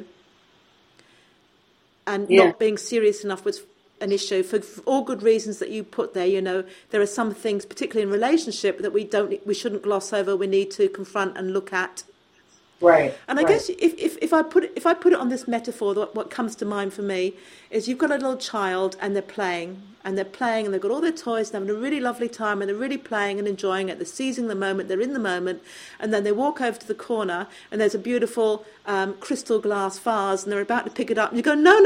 Speaker 2: And not being serious enough was an issue for all good reasons that you put there. You know, there are some things, particularly in relationship, that we shouldn't gloss over. We need to confront and look at.
Speaker 3: Right.
Speaker 2: And I guess if I put it on this metaphor, what comes to mind for me is you've got a little child and they're playing and they've got all their toys and having a really lovely time and they're really playing and enjoying it. They're seizing the moment. They're in the moment. And then they walk over to the corner and there's a beautiful crystal glass vase and they're about to pick it up and you go, no.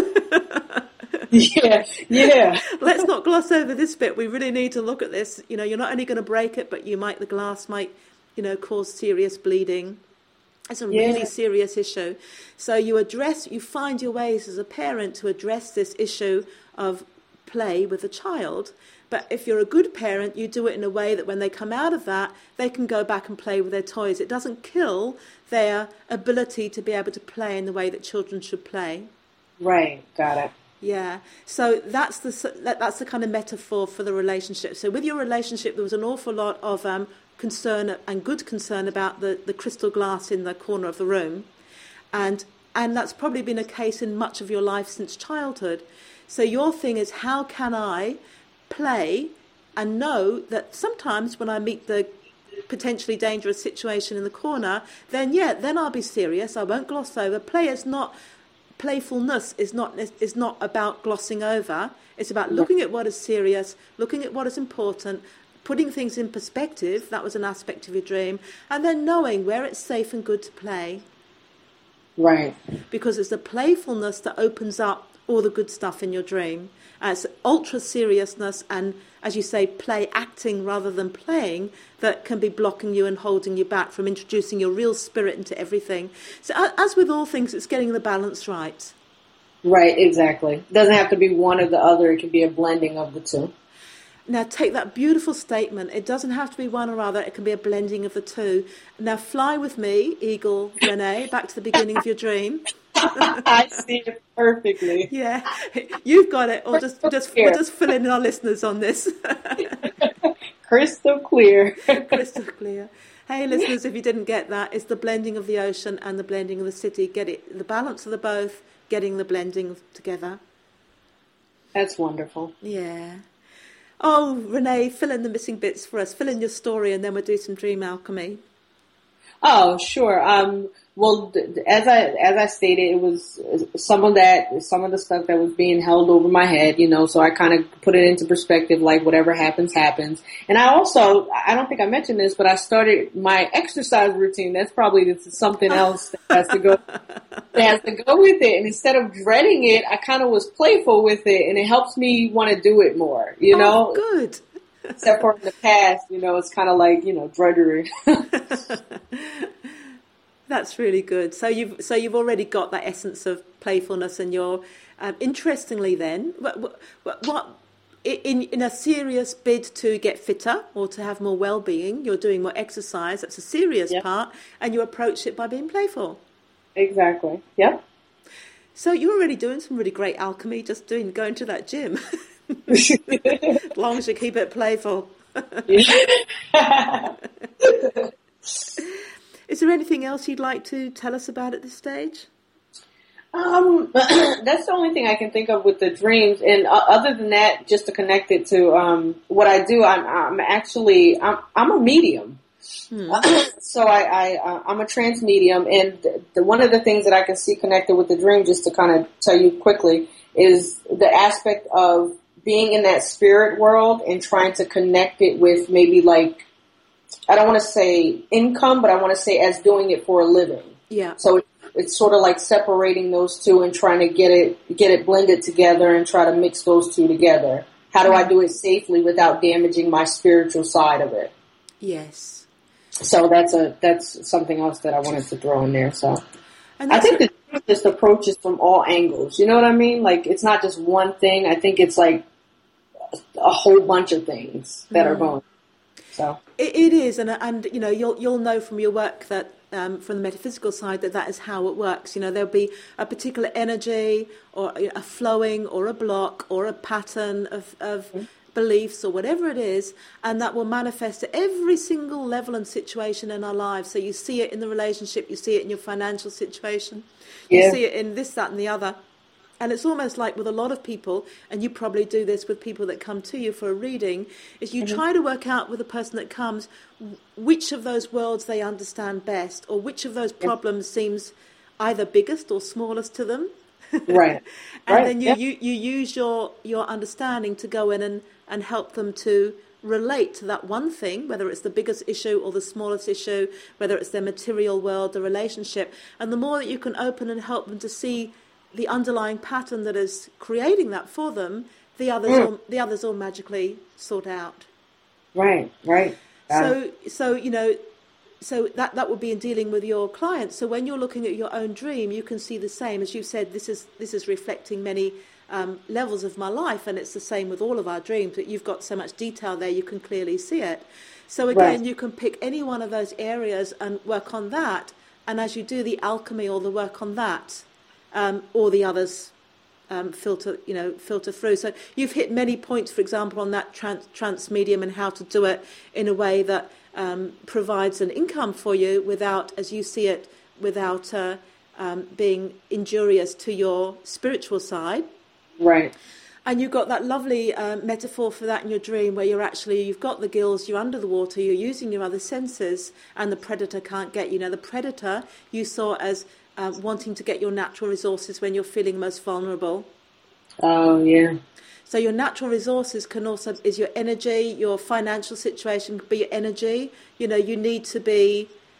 Speaker 3: Yeah.
Speaker 2: Let's not gloss over this bit. We really need to look at this. You know, you're not only going to break it, but the glass might, cause serious bleeding. It's a really serious issue. So you find your ways as a parent to address this issue of play with a child. But if you're a good parent, you do it in a way that when they come out of that, they can go back and play with their toys. It doesn't kill their ability to be able to play in the way that children should play.
Speaker 3: Right, got it.
Speaker 2: Yeah, so that's the kind of metaphor for the relationship. So with your relationship, there was an awful lot of concern and good concern about the crystal glass in the corner of the room, and that's probably been a case in much of your life since childhood. So your thing is, how can I play and know that sometimes when I meet the potentially dangerous situation in the corner, then I'll be serious. I won't gloss over. Playfulness is not about glossing over. It's about looking at what is serious, looking at what is important, putting things in perspective. That was an aspect of your dream. And then knowing where it's safe and good to play.
Speaker 3: Right.
Speaker 2: Because it's the playfulness that opens up all the good stuff in your dream. It's ultra seriousness and, as you say, acting rather than playing that can be blocking you and holding you back from introducing your real spirit into everything. So as with all things, it's getting the balance right.
Speaker 3: Right, exactly. It doesn't have to be one or the other. It can be a blending of the two.
Speaker 2: Now take that beautiful statement. It doesn't have to be one or other. It can be a blending of the two. Now fly with me, Eagle Renee, back to the beginning of your dream.
Speaker 3: I see it perfectly.
Speaker 2: Yeah, you've got it. Or we'll just fill in our listeners on this.
Speaker 3: Crystal clear.
Speaker 2: Crystal clear. Hey, listeners, if you didn't get that, it's the blending of the ocean and the blending of the city. Get it, the balance of the both, getting the blending together.
Speaker 3: That's wonderful.
Speaker 2: Yeah. Oh, Renee, fill in the missing bits for us. Fill in your story, and then we'll do some dream alchemy.
Speaker 3: Oh, sure. Well, as I stated, it was some of the stuff that was being held over my head, so I kind of put it into perspective, like whatever happens, happens. And I don't think I mentioned this, but I started my exercise routine. That's probably something else that has to go with it. And instead of dreading it, I kind of was playful with it, and it helps me want to do it more,
Speaker 2: Oh, good.
Speaker 3: Except for in the past, it's kind of like, drudgery.
Speaker 2: That's really good. So you've already got that essence of playfulness, and you're interestingly then, what in a serious bid to get fitter or to have more well-being, you're doing more exercise. That's a serious part, and you approach it by being playful.
Speaker 3: Exactly. Yep.
Speaker 2: So you're already doing some really great alchemy, just going to that gym. As long as you keep it playful. Is there anything else you'd like to tell us about at this stage?
Speaker 3: That's the only thing I can think of with the dreams. And other than that, just to connect it to what I do, I'm a medium. So I'm a trance medium, and one of the things that I can see connected with the dream, just to kind of tell you quickly, is the aspect of being in that spirit world and trying to connect it with maybe like, I don't want to say income, but I want to say as doing it for a living.
Speaker 2: Yeah.
Speaker 3: So it's sort of like separating those two and trying to get it blended together and try to mix those two together. How do I do it safely without damaging my spiritual side of it?
Speaker 2: Yes.
Speaker 3: So that's something else that I wanted to throw in there. So I think the just approaches from all angles. You know what I mean? Like, it's not just one thing. I think it's like a whole bunch of things that are going. So
Speaker 2: it is, and you'll know from your work that from the metaphysical side that is how it works. There'll be a particular energy or a flowing or a block or a pattern of beliefs or whatever it is, and that will manifest at every single level and situation in our lives. So you see it in the relationship, you see it in your financial situation, you see it in this, that, and the other. And it's almost like with a lot of people, and you probably do this with people that come to you for a reading, is you try to work out with the person that comes which of those worlds they understand best, or which of those problems seems either biggest or smallest to them.
Speaker 3: Right.
Speaker 2: And then you use your understanding to go in and help them to relate to that one thing, whether it's the biggest issue or the smallest issue, whether it's their material world, the relationship. And the more that you can open and help them to see the underlying pattern that is creating that for them, the others all magically sort out.
Speaker 3: Right.
Speaker 2: So that would be in dealing with your clients. So when you're looking at your own dream, you can see the same. As you've said, this is reflecting many levels of my life, and it's the same with all of our dreams, that you've got so much detail there, you can clearly see it. So again, you can pick any one of those areas and work on that, and as you do the alchemy or the work on that, or the others filter through. So you've hit many points, for example, on that trance medium and how to do it in a way that provides an income for you without, as you see it, without being injurious to your spiritual side.
Speaker 3: Right.
Speaker 2: And you've got that lovely metaphor for that in your dream where you've got the gills, you're under the water, you're using your other senses, and the predator can't get you. Now, the predator you saw as wanting to get your natural resources when you're feeling most vulnerable.
Speaker 3: Oh, yeah.
Speaker 2: So your natural resources is your energy, your financial situation could be your energy. You need to be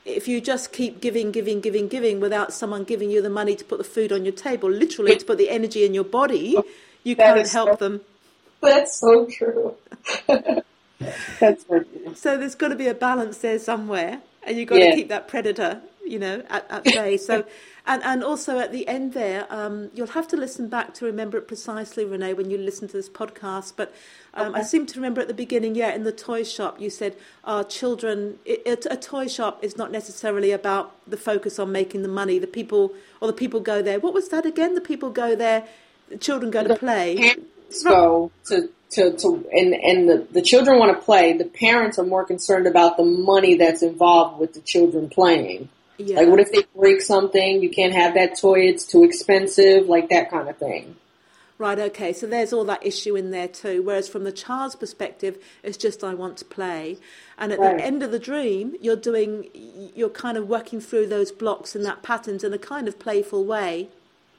Speaker 2: if you just keep giving without someone giving you the money to put the food on your table, literally to put the energy in your body, you can't help them.
Speaker 3: That's so true. That's so true.
Speaker 2: So there's got to be a balance there somewhere, and you've got to keep that predator, at bay. So, and also at the end there, you'll have to listen back to remember it precisely, Renee, when you listen to this podcast. But I seem to remember at the beginning, in the toy shop, you said, children, a toy shop is not necessarily about the focus on making the money. The people go there. What was that again? The people go there, the children go to play.
Speaker 3: So and the children want to play. The parents are more concerned about the money that's involved with the children playing. Yeah. Like, what if they break something? You can't have that toy. It's too expensive. Like that kind of thing.
Speaker 2: Right. Okay. So there's all that issue in there too. Whereas from the child's perspective, it's just I want to play. And at the end of the dream, you're kind of working through those blocks and that patterns in a kind of playful way.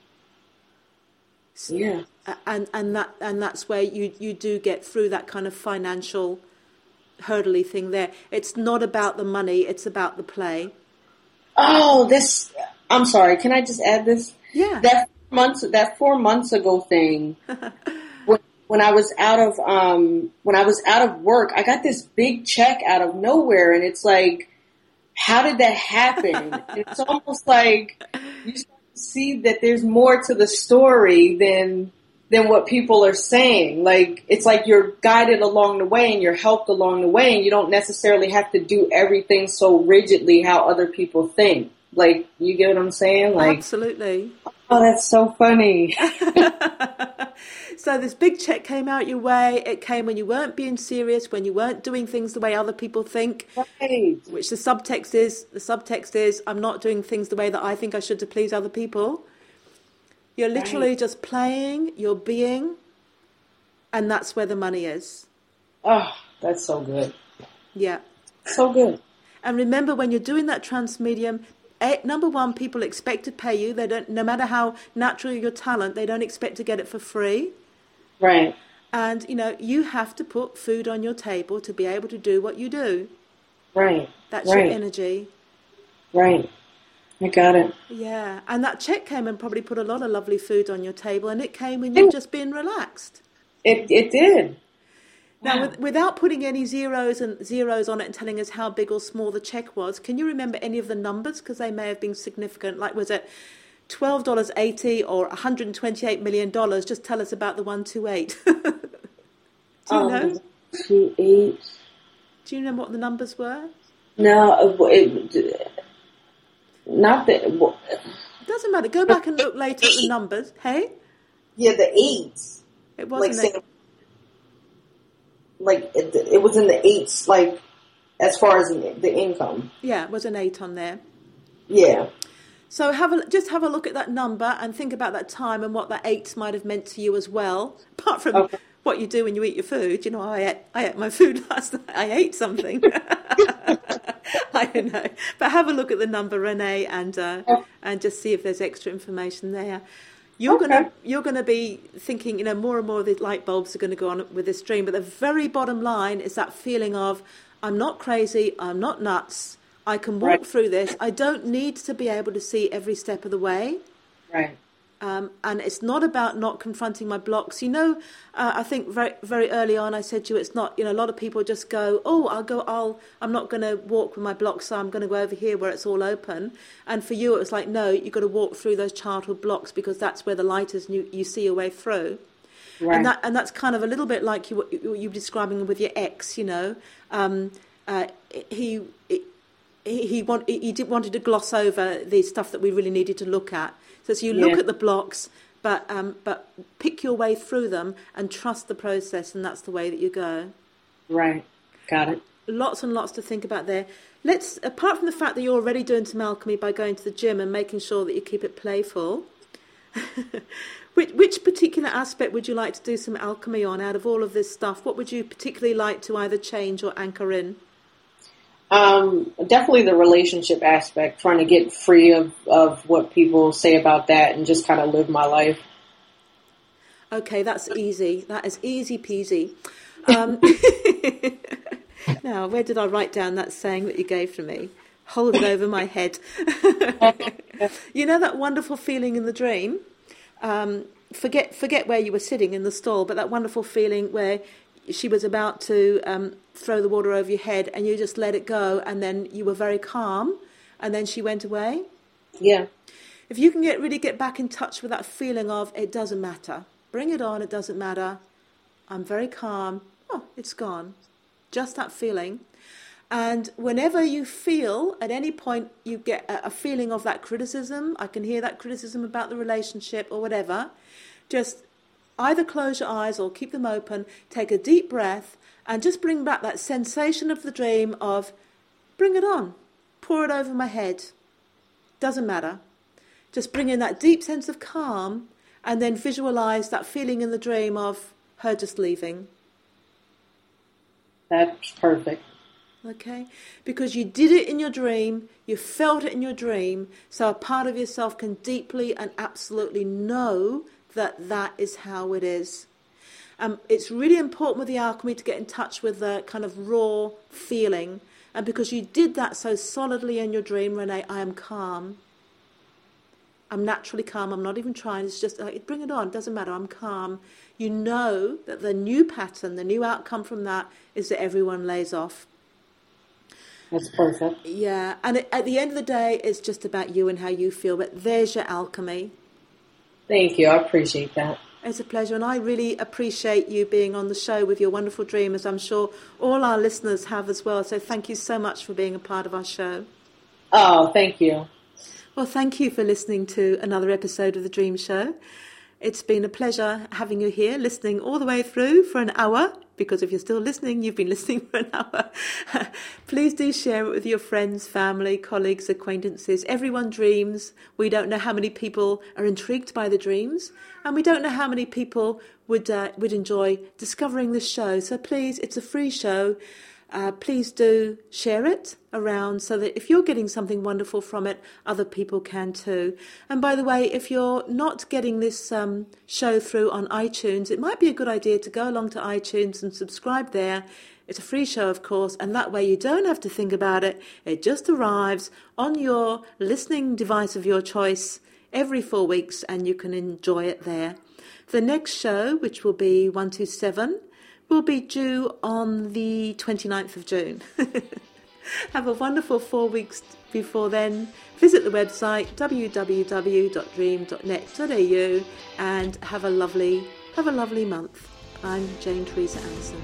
Speaker 3: Yeah.
Speaker 2: And that's where you do get through that kind of financial hurdly thing there. It's not about the money, it's about the play.
Speaker 3: Oh, I'm sorry, can I just add this?
Speaker 2: Yeah.
Speaker 3: That 4 months ago thing, when I was out of work, I got this big check out of nowhere, and it's like, how did that happen? It's almost like you start to see that there's more to the story than what people are saying. Like, it's like you're guided along the way and you're helped along the way, and you don't necessarily have to do everything so rigidly how other people think. Like, you get what I'm saying? Like,
Speaker 2: absolutely.
Speaker 3: Oh, that's so funny.
Speaker 2: So this big check came out your way. It came when you weren't being serious, when you weren't doing things the way other people think.
Speaker 3: Right.
Speaker 2: Which the subtext is, I'm not doing things the way that I think I should to please other people. You're literally just playing, you're being, and that's where the money is.
Speaker 3: Oh, that's so good.
Speaker 2: Yeah.
Speaker 3: So good.
Speaker 2: And remember, when you're doing that transmedium, number one, people expect to pay you. They don't, no matter how natural your talent, they don't expect to get it for free.
Speaker 3: Right.
Speaker 2: And, you have to put food on your table to be able to do what you do.
Speaker 3: Right.
Speaker 2: That's your energy.
Speaker 3: Right. I got it.
Speaker 2: Yeah. And that check came and probably put a lot of lovely food on your table, and it came when you've just been relaxed.
Speaker 3: It did.
Speaker 2: Now, without putting any zeros on it and telling us how big or small the check was, can you remember any of the numbers? Because they may have been significant. Like, was it $12.80 or $128 million? Just tell us about the 128. Do you know?
Speaker 3: 28.
Speaker 2: Do you remember what the numbers were?
Speaker 3: No, not that.
Speaker 2: It doesn't matter. Go back and look later at the numbers. Hey?
Speaker 3: Yeah, the 8s.
Speaker 2: It wasn't
Speaker 3: it was in the 8s, like, as far as the income.
Speaker 2: Yeah, it was an 8 on there.
Speaker 3: Yeah.
Speaker 2: So just have a look at that number and think about that time and what that 8 might have meant to you as well. Apart from what you do when you eat your food. I ate my food last night. I ate something. I don't know. But have a look at the number, Renee, and just see if there's extra information there. You're gonna be thinking, more and more of the light bulbs are going to go on with this dream. But the very bottom line is that feeling of, I'm not crazy, I'm not nuts, I can walk through this. I don't need to be able to see every step of the way.
Speaker 3: Right.
Speaker 2: And it's not about not confronting my blocks. I think very, very early on I said to you, it's not, a lot of people just go, I'm not going to walk with my blocks, so I'm going to go over here where it's all open. And for you, it was like, no, you've got to walk through those childhood blocks because that's where the light is and you see your way through. Right. And that's kind of a little bit like you were describing with your ex, he wanted to gloss over the stuff that we really needed to look at. So you look at the blocks, but pick your way through them and trust the process, and that's the way that you go.
Speaker 3: Right. Got it.
Speaker 2: Lots and lots to think about there. Apart from the fact that you're already doing some alchemy by going to the gym and making sure that you keep it playful, which particular aspect would you like to do some alchemy on out of all of this stuff? What would you particularly like to either change or anchor in?
Speaker 3: Definitely the relationship aspect, trying to get free of what people say about that and just kind of live my life.
Speaker 2: Okay, that's easy. That is easy peasy. Now, where did I write down that saying that you gave to me? hold it over my head. You know that wonderful feeling in the dream? Forget where you were sitting in the stall, but that wonderful feeling where she was about to throw the water over your head and you just let it go, and then you were very calm, and then she went away?
Speaker 3: Yeah.
Speaker 2: If you can really get back in touch with that feeling of, it doesn't matter, bring it on, it doesn't matter, I'm very calm, oh, it's gone. Just that feeling. And whenever you feel, at any point, you get a feeling of that criticism, I can hear that criticism about the relationship or whatever, just either close your eyes or keep them open, take a deep breath, and just bring back that sensation of the dream of, bring it on, pour it over my head, doesn't matter. Just bring in that deep sense of calm, and then visualize that feeling in the dream of her just leaving.
Speaker 3: That's perfect.
Speaker 2: Okay? Because you did it in your dream, you felt it in your dream, so a part of yourself can deeply and absolutely know that that is how it is. It's really important with the alchemy to get in touch with the kind of raw feeling. And because you did that so solidly in your dream, Renee, I am calm. I'm naturally calm. I'm not even trying. It's just, bring it on. It doesn't matter. I'm calm. You know that the new pattern, the new outcome from that is that everyone lays off.
Speaker 3: That's perfect.
Speaker 2: Yeah. And at the end of the day, it's just about you and how you feel. But there's your alchemy.
Speaker 3: Thank you. I appreciate that.
Speaker 2: It's a pleasure. And I really appreciate you being on the show with your wonderful dream, as I'm sure all our listeners have as well. So thank you so much for being a part of our show.
Speaker 3: Oh, thank you.
Speaker 2: Well, thank you for listening to another episode of The Dream Show. It's been a pleasure having you here, listening all the way through for an hour, because if you're still listening, you've been listening for an hour. Please do share it with your friends, family, colleagues, acquaintances. Everyone dreams. We don't know how many people are intrigued by the dreams, and we don't know how many people would enjoy discovering this show. So please, it's a free show. Please do share it around so that if you're getting something wonderful from it, other people can too. And by the way, if you're not getting this show through on iTunes, it might be a good idea to go along to iTunes and subscribe there. It's a free show, of course, and that way you don't have to think about it. It just arrives on your listening device of your choice every 4 weeks, and you can enjoy it there. The next show, which will be 127, will be due on the 29th of June. Have a wonderful 4 weeks before then. Visit the website www.dream.net.au and have a lovely month. I'm Jane Theresa Anderson.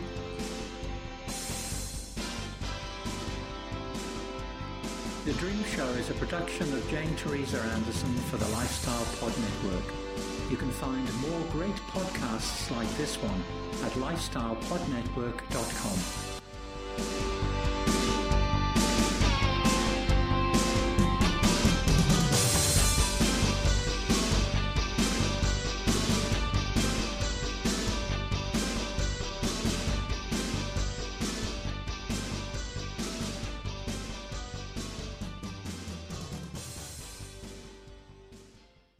Speaker 4: The Dream Show is a production of Jane Theresa Anderson for the Lifestyle Pod Network. You can find more great podcasts like this one at lifestylepodnetwork.com.